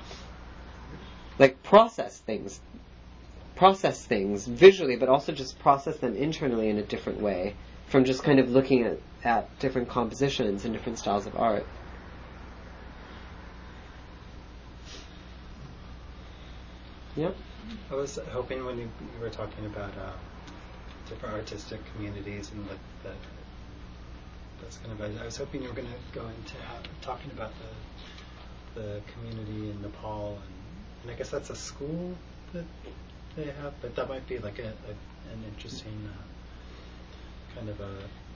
like process things process things visually, but also just process them internally in a different way from just kind of looking at, at different compositions and different styles of art. Yep. I was hoping when you, you were talking about uh, different artistic communities and like that, that's kind of, I was hoping you were going to go into how, talking about the the community in Nepal, and, and I guess that's a school that they have, but that might be like a, a an interesting uh, kind of a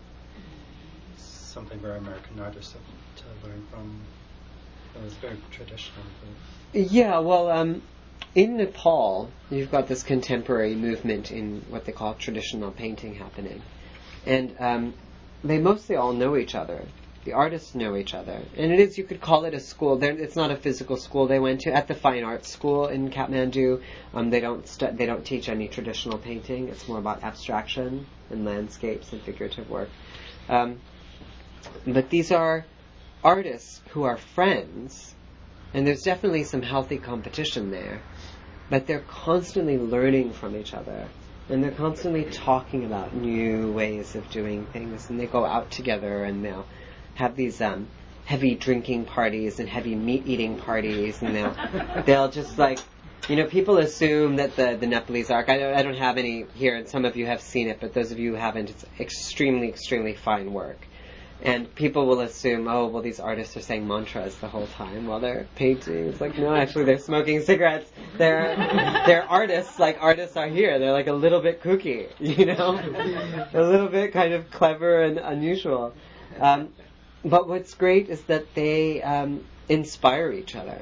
something for American artists to, to learn from. It was very traditional. But yeah, well, um, in Nepal, you've got this contemporary movement in what they call traditional painting happening, and um, they mostly all know each other. The artists know each other, and it is, you could call it a school. They're, it's not a physical school they went to. At the Fine Arts School in Kathmandu, um, they don't stu- they don't teach any traditional painting. It's more about abstraction and landscapes and figurative work. Um, but these are artists who are friends, and there's definitely some healthy competition there. But they're constantly learning from each other, and they're constantly talking about new ways of doing things. And they go out together, and they'll have these um, heavy drinking parties and heavy meat eating parties, and they'll they'll just like, you know, people assume that the, the Nepalese art, I don't, I don't have any here, and some of you have seen it, but those of you who haven't, it's extremely, extremely fine work. And people will assume, oh, well, these artists are saying mantras the whole time while they're painting. It's like, no, actually, they're smoking cigarettes. They're they're artists, like artists are here. They're like a little bit kooky, you know, a little bit kind of clever and unusual. Um, But what's great is that they um, inspire each other.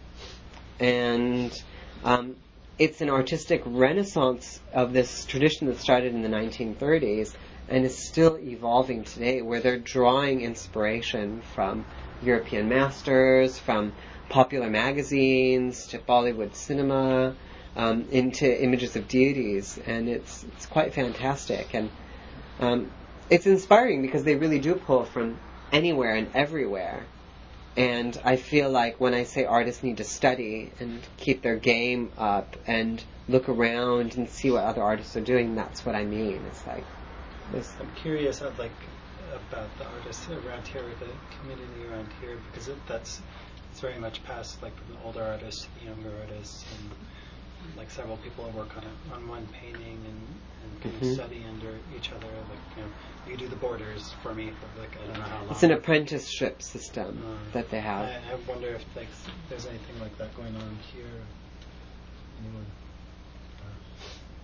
And um, it's an artistic renaissance of this tradition that started in the nineteen thirties and is still evolving today, where they're drawing inspiration from European masters, from popular magazines, to Bollywood cinema, um, into images of deities. And it's, it's quite fantastic. And um, it's inspiring because they really do pull from anywhere and everywhere. And I feel like when I say artists need to study and keep their game up and look around and see what other artists are doing, that's what I mean. It's like this. I'm curious, uh, like, about the artists around here, or the community around here, because it, that's it's very much past, like, from the older artists to the younger artists, and like several people work on it, on one painting and, and kind mm-hmm. of study under each other. Like, you know, you do the borders for me for like I don't know how long. It's an apprenticeship system uh, that they have. I, I wonder if like there's anything like that going on here. Anyone? Uh,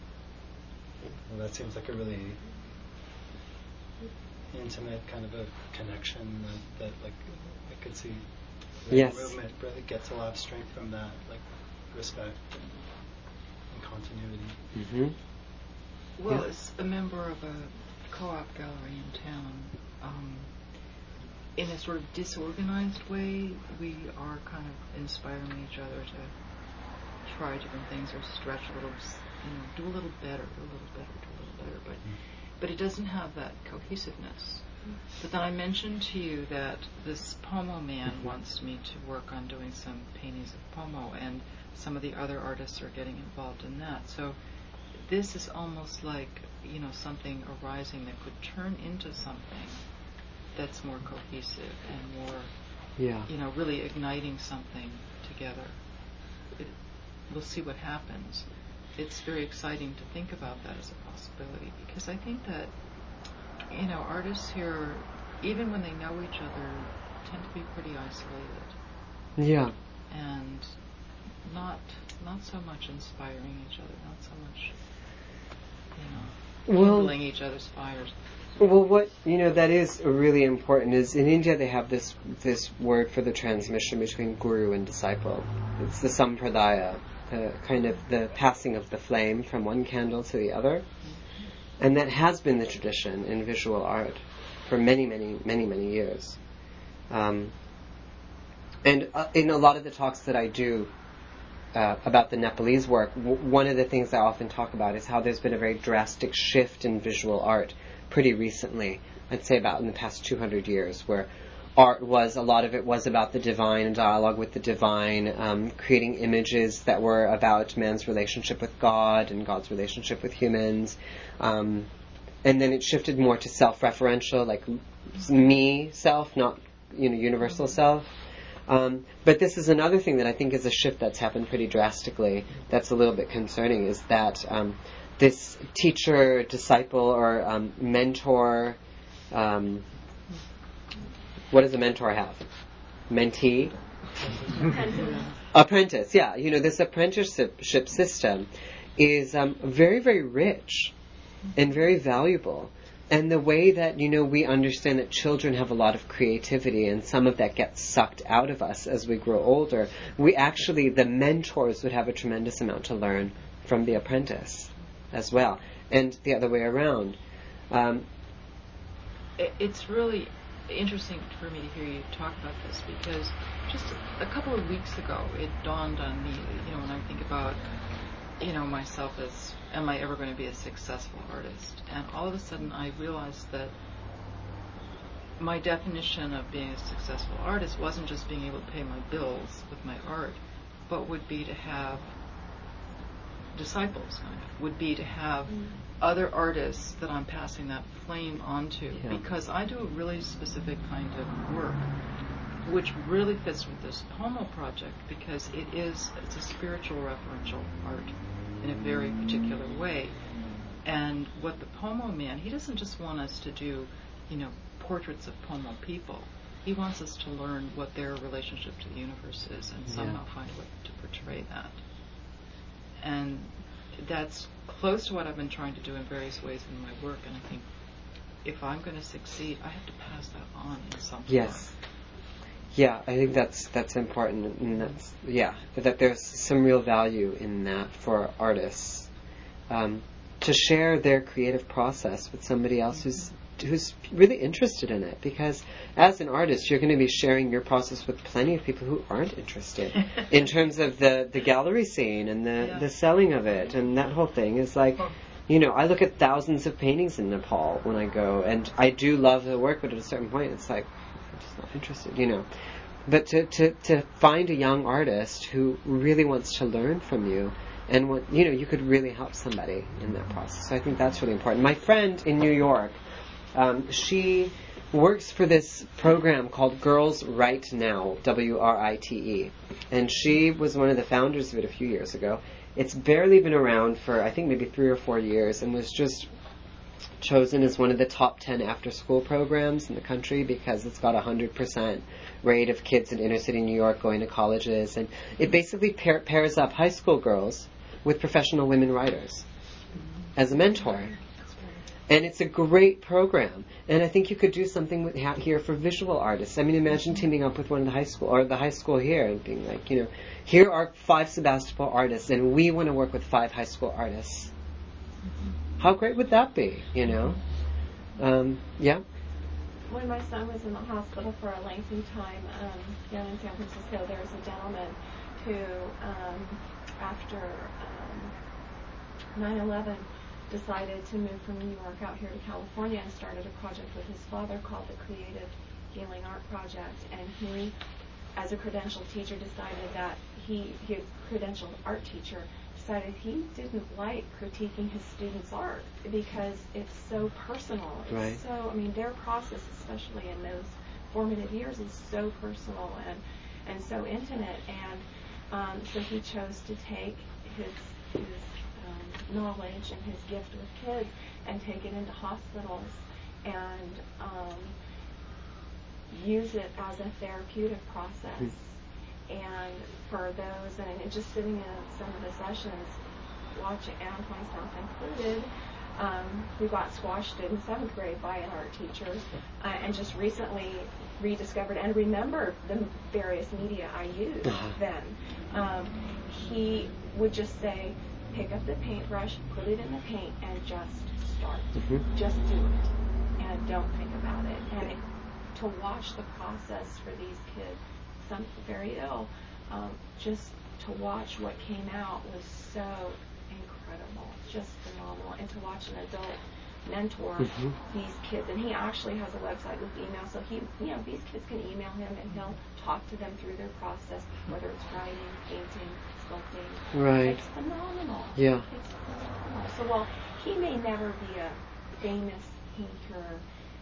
well, that seems like a really intimate kind of a connection that, that like I could see. The yes. movement really gets a lot of strength from that, like respect and, and continuity. Mm-hmm. Well, yeah. as a member of a co-op gallery in town, um, in a sort of disorganized way, we are kind of inspiring each other to try different things or stretch a little, you know, do a little better, do a little better, do a little better. But, mm. but it doesn't have that cohesiveness. Mm. But then I mentioned to you that this Pomo man mm-hmm. wants me to work on doing some paintings of Pomo, and some of the other artists are getting involved in that. So this is almost like, you know, something arising that could turn into something that's more cohesive and more, Yeah. you know, really igniting something together. It, we'll see what happens. It's very exciting to think about that as a possibility, because I think that, you know, artists here, even when they know each other, tend to be pretty isolated. Yeah. And not not so much inspiring each other, not so much, you know, Well- kindling each other's fires. Well, what, you know, that is really important is in India they have this this word for the transmission between guru and disciple. It's the sampradaya, the kind of the passing of the flame from one candle to the other. And that has been the tradition in visual art for many, many, many, many years. Um, and uh, in a lot of the talks that I do uh, about the Nepalese work, w- one of the things I often talk about is how there's been a very drastic shift in visual art pretty recently, I'd say about in the past two hundred years, where art was, a lot of it was about the divine and dialogue with the divine, um, creating images that were about man's relationship with God and God's relationship with humans. Um, and then it shifted more to self-referential, like me, self, not, you know, universal self. Um, but this is another thing that I think is a shift that's happened pretty drastically that's a little bit concerning, is that um, this teacher, disciple, or um, mentor, um, what does a mentor have? Mentee? Apprentice, yeah. You know, this apprenticeship system is um, very, very rich and very valuable. And the way that, you know, we understand that children have a lot of creativity and some of that gets sucked out of us as we grow older, we actually, the mentors would have a tremendous amount to learn from the apprentice as well. And the other way around. Um, It, it's really interesting for me to hear you talk about this, because just a, a couple of weeks ago it dawned on me, you know, when I think about, you know, myself as, am I ever going to be a successful artist? And all of a sudden I realized that my definition of being a successful artist wasn't just being able to pay my bills with my art, but would be to have disciples, kind of, would be to have mm. other artists that I'm passing that flame onto, yeah. because I do a really specific kind of work, which really fits with this Pomo project, because it is, it's a spiritual referential art in a very particular way. And what the Pomo man, he doesn't just want us to do, you know, portraits of Pomo people. He wants us to learn what their relationship to the universe is and somehow yeah. find a way to portray that. And that's close to what I've been trying to do in various ways in my work. And I think if I'm going to succeed, I have to pass that on in some form. Yes. Yeah, I think that's that's important, and that's yeah, that there's some real value in that for artists um, to share their creative process with somebody else who's who's really interested in it. Because as an artist, you're going to be sharing your process with plenty of people who aren't interested in terms of the, the gallery scene and the, yeah. the selling of it, and that whole thing is like. You know, I look at thousands of paintings in Nepal when I go, and I do love the work, but at a certain point, it's like. I'm just not interested, you know. But to, to, to find a young artist who really wants to learn from you, and what, you know, you could really help somebody in that process. So I think that's really important. My friend in New York, um, she works for this program called Girls Write Now, W R I T E. And she was one of the founders of it a few years ago. It's barely been around for, I think, maybe three or four years, and was just chosen as one of the top ten after-school programs in the country because it's got a one hundred percent rate of kids in inner-city New York going to colleges. And it basically pair, pairs up high school girls with professional women writers as a mentor. And it's a great program. And I think you could do something with, here for visual artists. I mean, imagine teaming up with one of the high school, or the high school here, and being like, you know, here are five Sebastopol artists, and we want to work with five high school artists. How great would that be, you know? Um, yeah? When my son was in the hospital for a lengthy time um, down in San Francisco, there was a gentleman who, um, after um, nine eleven, decided to move from New York out here to California and started a project with his father called the Creative Healing Art Project. And he as a credentialed teacher, decided that he, his credentialed art teacher, decided he didn't like critiquing his students' art because it's so personal. It's Right. so, I mean, their process, especially in those formative years, is so personal and, and so intimate. And um, so he chose to take his, his um, knowledge and his gift with kids and take it into hospitals and um, use it as a therapeutic process. Mm-hmm. And for those, and, and just sitting in some of the sessions, watching, and myself included, um, who got squashed in seventh grade by an art teacher, uh, and just recently rediscovered and remembered the various media I used uh-huh. then. Um, he would just say, pick up the paintbrush, put it in the paint, and just start. Mm-hmm. Just do it, and don't think about it. And it, to watch the process for these kids, some very ill, um, just to watch what came out was so incredible, just phenomenal. And to watch an adult mentor mm-hmm. these kids, and he actually has a website with email, so he, you know, these kids can email him and he'll talk to them through their process, whether it's writing, painting, sculpting. Right. It's phenomenal. Yeah. It's phenomenal. So while he may never be a famous painter,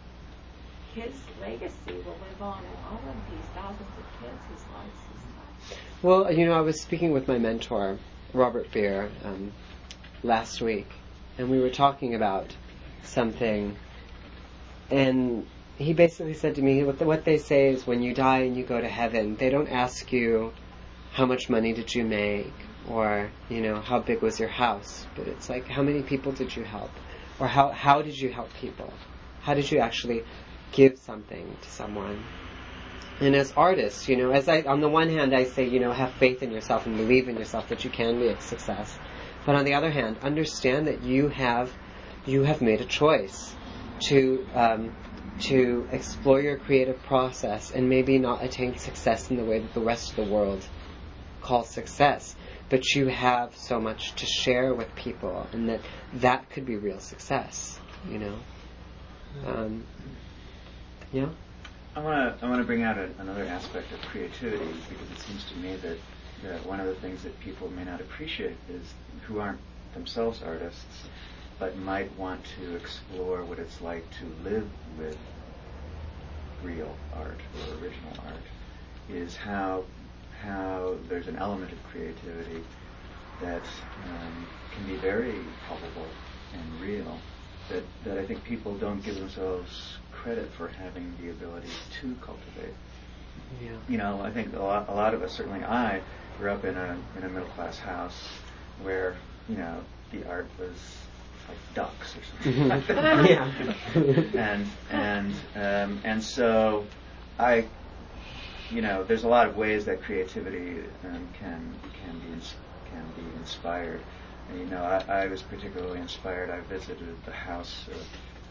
his legacy will live on in all of these thousands of kids whose lives he's touched. Well, you know, I was speaking with my mentor, Robert Beer, um, last week, and we were talking about something, and he basically said to me, what, the, what they say is when you die and you go to heaven, they don't ask you how much money did you make, or, you know, how big was your house, but it's like, how many people did you help, or how how did you help people, how did you actually give something to someone. And as artists, you know, as I, on the one hand, I say, you know, have faith in yourself and believe in yourself that you can be a success. But on the other hand, understand that you have, you have made a choice to, um, to explore your creative process and maybe not attain success in the way that the rest of the world calls success. But you have so much to share with people, and that that could be real success, you know. Um, Yeah. I want to I want to bring out a, another aspect of creativity, because it seems to me that, that one of the things that people may not appreciate is who aren't themselves artists, but might want to explore what it's like to live with real art or original art, is how how there's an element of creativity that um, can be very palpable and real, that, that I think people don't give themselves credit for having the ability to cultivate. Yeah. You know, I think a lot, a lot of us, certainly I, grew up in a in a middle class house where, you know, the art was like ducks or something like that. Yeah. and and um, and so I, you know, there's a lot of ways that creativity um, can can be ins- can be inspired. And, you know, I, I was particularly inspired. I visited the house of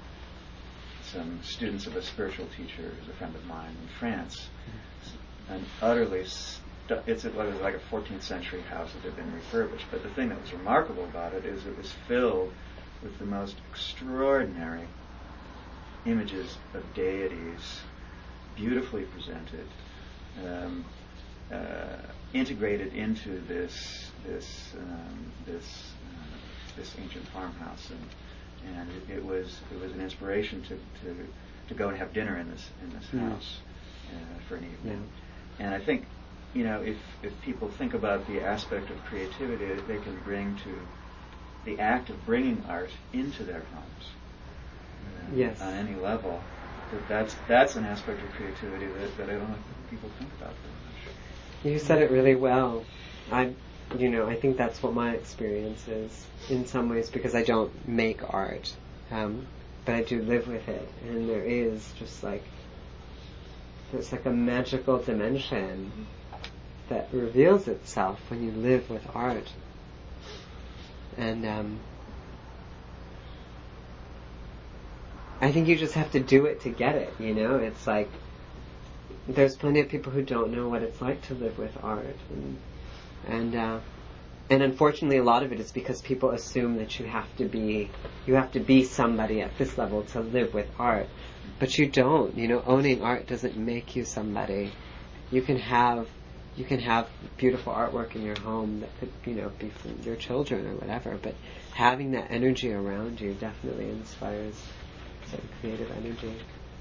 some students of a spiritual teacher who's a friend of mine in France. An utterly, stu- it's a, it was like a fourteenth century house that had been refurbished. But the thing that was remarkable about it is it was filled with the most extraordinary images of deities, beautifully presented, um, uh, integrated into this this um, this uh, this ancient farmhouse, and. And it, it was it was an inspiration to, to, to go and have dinner in this in this mm. house uh, for an evening. Yeah. And I think, you know, if if people think about the aspect of creativity that they can bring to the act of bringing art into their homes, uh, yes. on any level, that that's that's an aspect of creativity that, that I don't think people think about very much. You said it really well. I. You know, I think that's what my experience is in some ways, because I don't make art, um, but I do live with it, and there is just like there's like a magical dimension that reveals itself when you live with art, and um, I think you just have to do it to get it. You know, it's like there's plenty of people who don't know what it's like to live with art, and. And uh, and unfortunately, a lot of it is because people assume that you have to be you have to be somebody at this level to live with art, but you don't. You know, owning art doesn't make you somebody. You can have you can have beautiful artwork in your home that could, you know, be from your children or whatever, but having that energy around you definitely inspires sort of creative energy.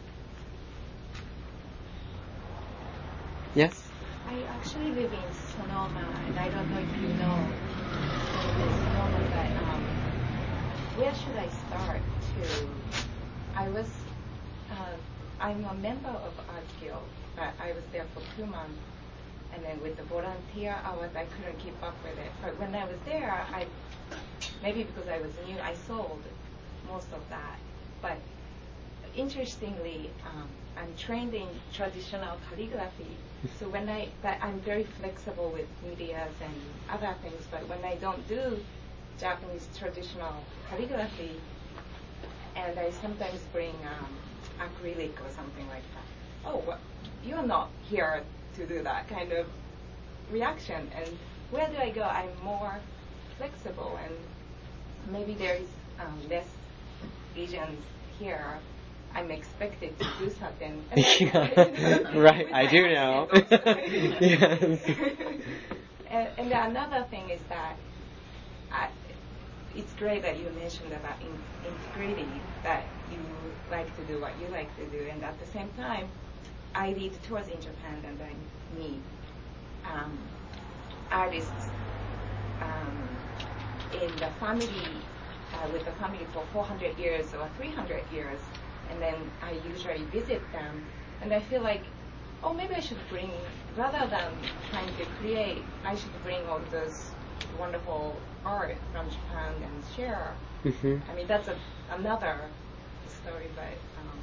Yes? I actually live in Sonoma, and I don't know if you know Sonoma, but um, where should I start to? I was, uh, I'm a member of Art Guild, but I was there for two months, and then with the volunteer hours, I couldn't keep up with it. But when I was there, I, maybe because I was new, I sold most of that. But interestingly, um, I'm trained in traditional calligraphy. So when I, but I'm very flexible with medias and other things. But when I don't do Japanese traditional calligraphy, and I sometimes bring um, acrylic or something like that. Oh, well, you're not here to do that kind of reaction. And where do I go? I'm more flexible, and maybe there is um, less Asians here. I'm expected to do something. And yeah. Right, I do know. Yes. and, and another thing is that I, it's great that you mentioned about in, integrity, that you like to do what you like to do, and at the same time, I lead tours in Japan, and I meet um, artists um, in the family, uh, with the family for four hundred years or three hundred years. And then I usually visit them, and I feel like, oh, maybe I should bring, rather than trying to create, I should bring all those wonderful art from Japan and share. Mm-hmm. I mean, that's a, another story, but... Um,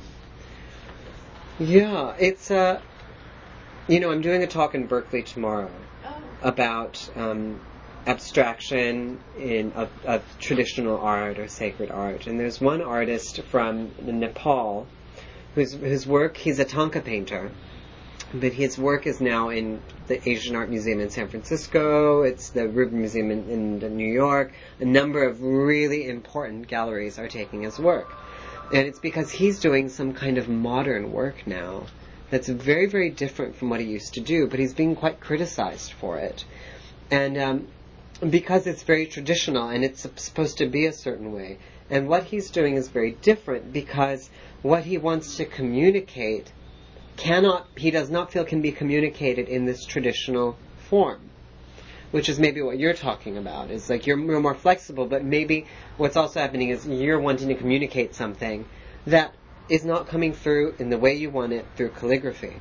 yeah, it's, uh, you know, I'm doing a talk in Berkeley tomorrow oh. about um, abstraction in of, of traditional art or sacred art. And there's one artist from Nepal whose whose work, he's a Tanka painter, but his work is now in the Asian Art Museum in San Francisco, it's the Rubin Museum in, in New York. A number of really important galleries are taking his work. And it's because he's doing some kind of modern work now that's very, very different from what he used to do, but he's being quite criticized for it. And um, because it's very traditional and it's supposed to be a certain way. And what he's doing is very different because what he wants to communicate cannot, he does not feel can be communicated in this traditional form, which is maybe what you're talking about. It's like you're, you're more flexible, but maybe what's also happening is you're wanting to communicate something that is not coming through in the way you want it through calligraphy.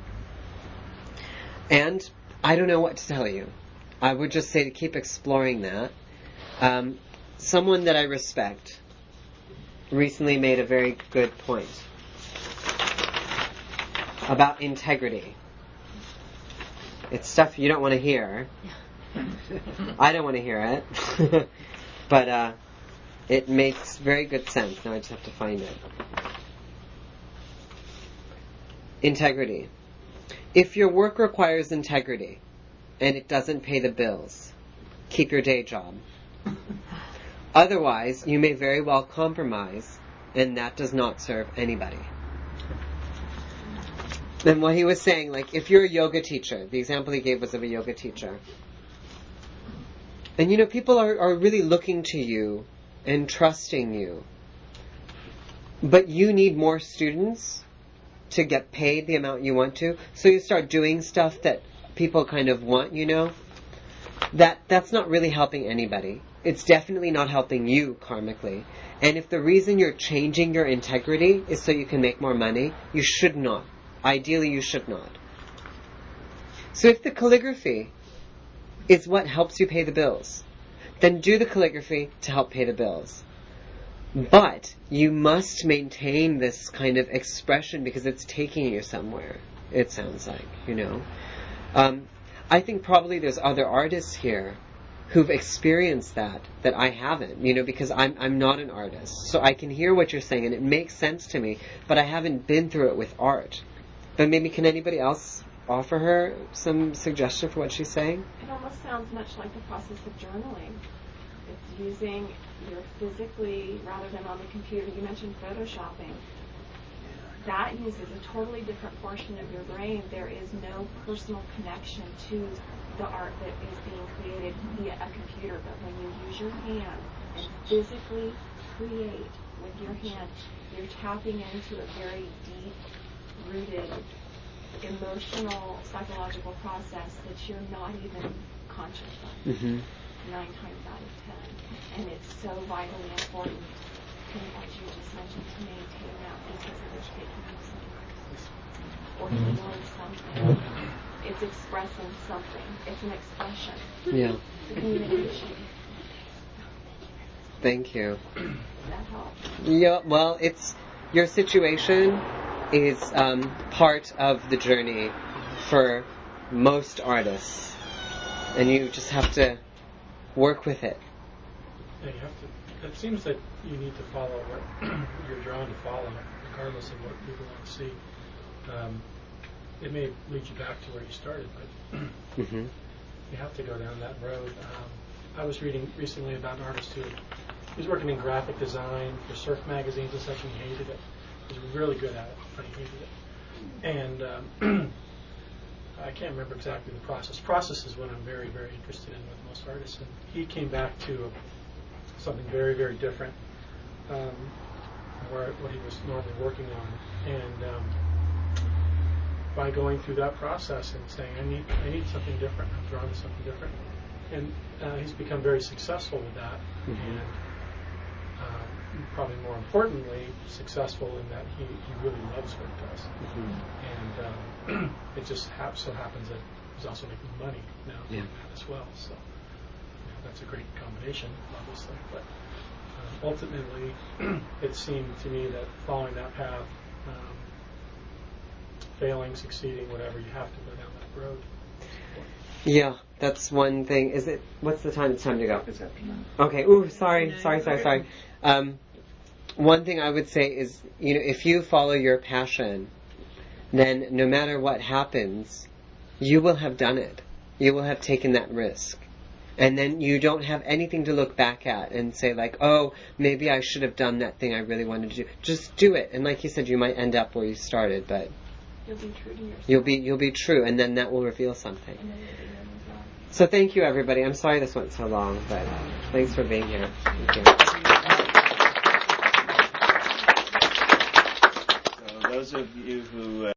And I don't know what to tell you. I would just say to keep exploring that. Um, someone that I respect recently made a very good point about integrity. It's stuff you don't want to hear. I don't want to hear it. But uh, it makes very good sense. Now I just have to find it. Integrity. If your work requires integrity, and it doesn't pay the bills, keep your day job. Otherwise, you may very well compromise, and that does not serve anybody. And what he was saying, like, if you're a yoga teacher, the example he gave was of a yoga teacher, and you know, people are, are really looking to you and trusting you, but you need more students to get paid the amount you want to, so you start doing stuff that people kind of want, you know, that that's not really helping anybody. It's definitely not helping you karmically. And if the reason you're changing your integrity is so you can make more money, you should not. Ideally, you should not. So if the calligraphy is what helps you pay the bills, then do the calligraphy to help pay the bills. But you must maintain this kind of expression because it's taking you somewhere, it sounds like, you know. Um, I think probably there's other artists here who've experienced that, that I haven't, you know, because I'm I'm not an artist. So I can hear what you're saying and it makes sense to me, but I haven't been through it with art. But maybe can anybody else offer her some suggestion for what she's saying? It almost sounds much like the process of journaling. It's using your physically, rather than on the computer. You mentioned photoshopping. that uses a totally different portion of your brain. There is no personal connection to the art that is being created via a computer. But when you use your hand and physically create with your hand, you're tapping into a very deep-rooted emotional, psychological process that you're not even conscious of. Mm-hmm. Nine times out of ten. And it's so vitally important, as you just mentioned, to maintain that because it is taking you somewhere or feeling something. It's expressing something. It's an expression. Yeah. It's a communication. Thank you. Does that help? Yeah, well, it's your situation is um, part of the journey for most artists. And you just have to work with it. Yeah, you have to. It seems that you need to follow what you're drawn to follow, regardless of what people want to see. Um, it may lead you back to where you started, but mm-hmm. you have to go down that road. Um, I was reading recently about an artist who was working in graphic design for surf magazines and such, and he hated it. He was really good at it, but he hated it. And um, I can't remember exactly the process. Process is what I'm very, very interested in with most artists. And he came back to something very, very different, um, where what he was normally working on. And um, by going through that process and saying, I need, I need something different. I'm drawn to something different. And uh, he's become very successful with that. Mm-hmm. And uh, probably more importantly, successful in that he, he really loves what he does. Mm-hmm. And um, it just ha- so happens that he's also making money now yeah. doing that as well. So you know, that's a great combination, obviously. But uh, ultimately, it seemed to me that following that path, um, failing, succeeding, whatever, you have to go down that road. Yeah, that's one thing. Is it? What's the time? It's time to go. Okay. Ooh, sorry, sorry, sorry, sorry. Um, one thing I would say is, you know, if you follow your passion, then no matter what happens, you will have done it. You will have taken that risk. And then you don't have anything to look back at and say like, oh, maybe I should have done that thing I really wanted to do. Just do it. And like you said, you might end up where you started, but you'll be true to yourself. You'll be you'll be true, and then that will reveal something. So thank you, everybody. I'm sorry this went so long, but thanks for being here. Thank you. So those of you who uh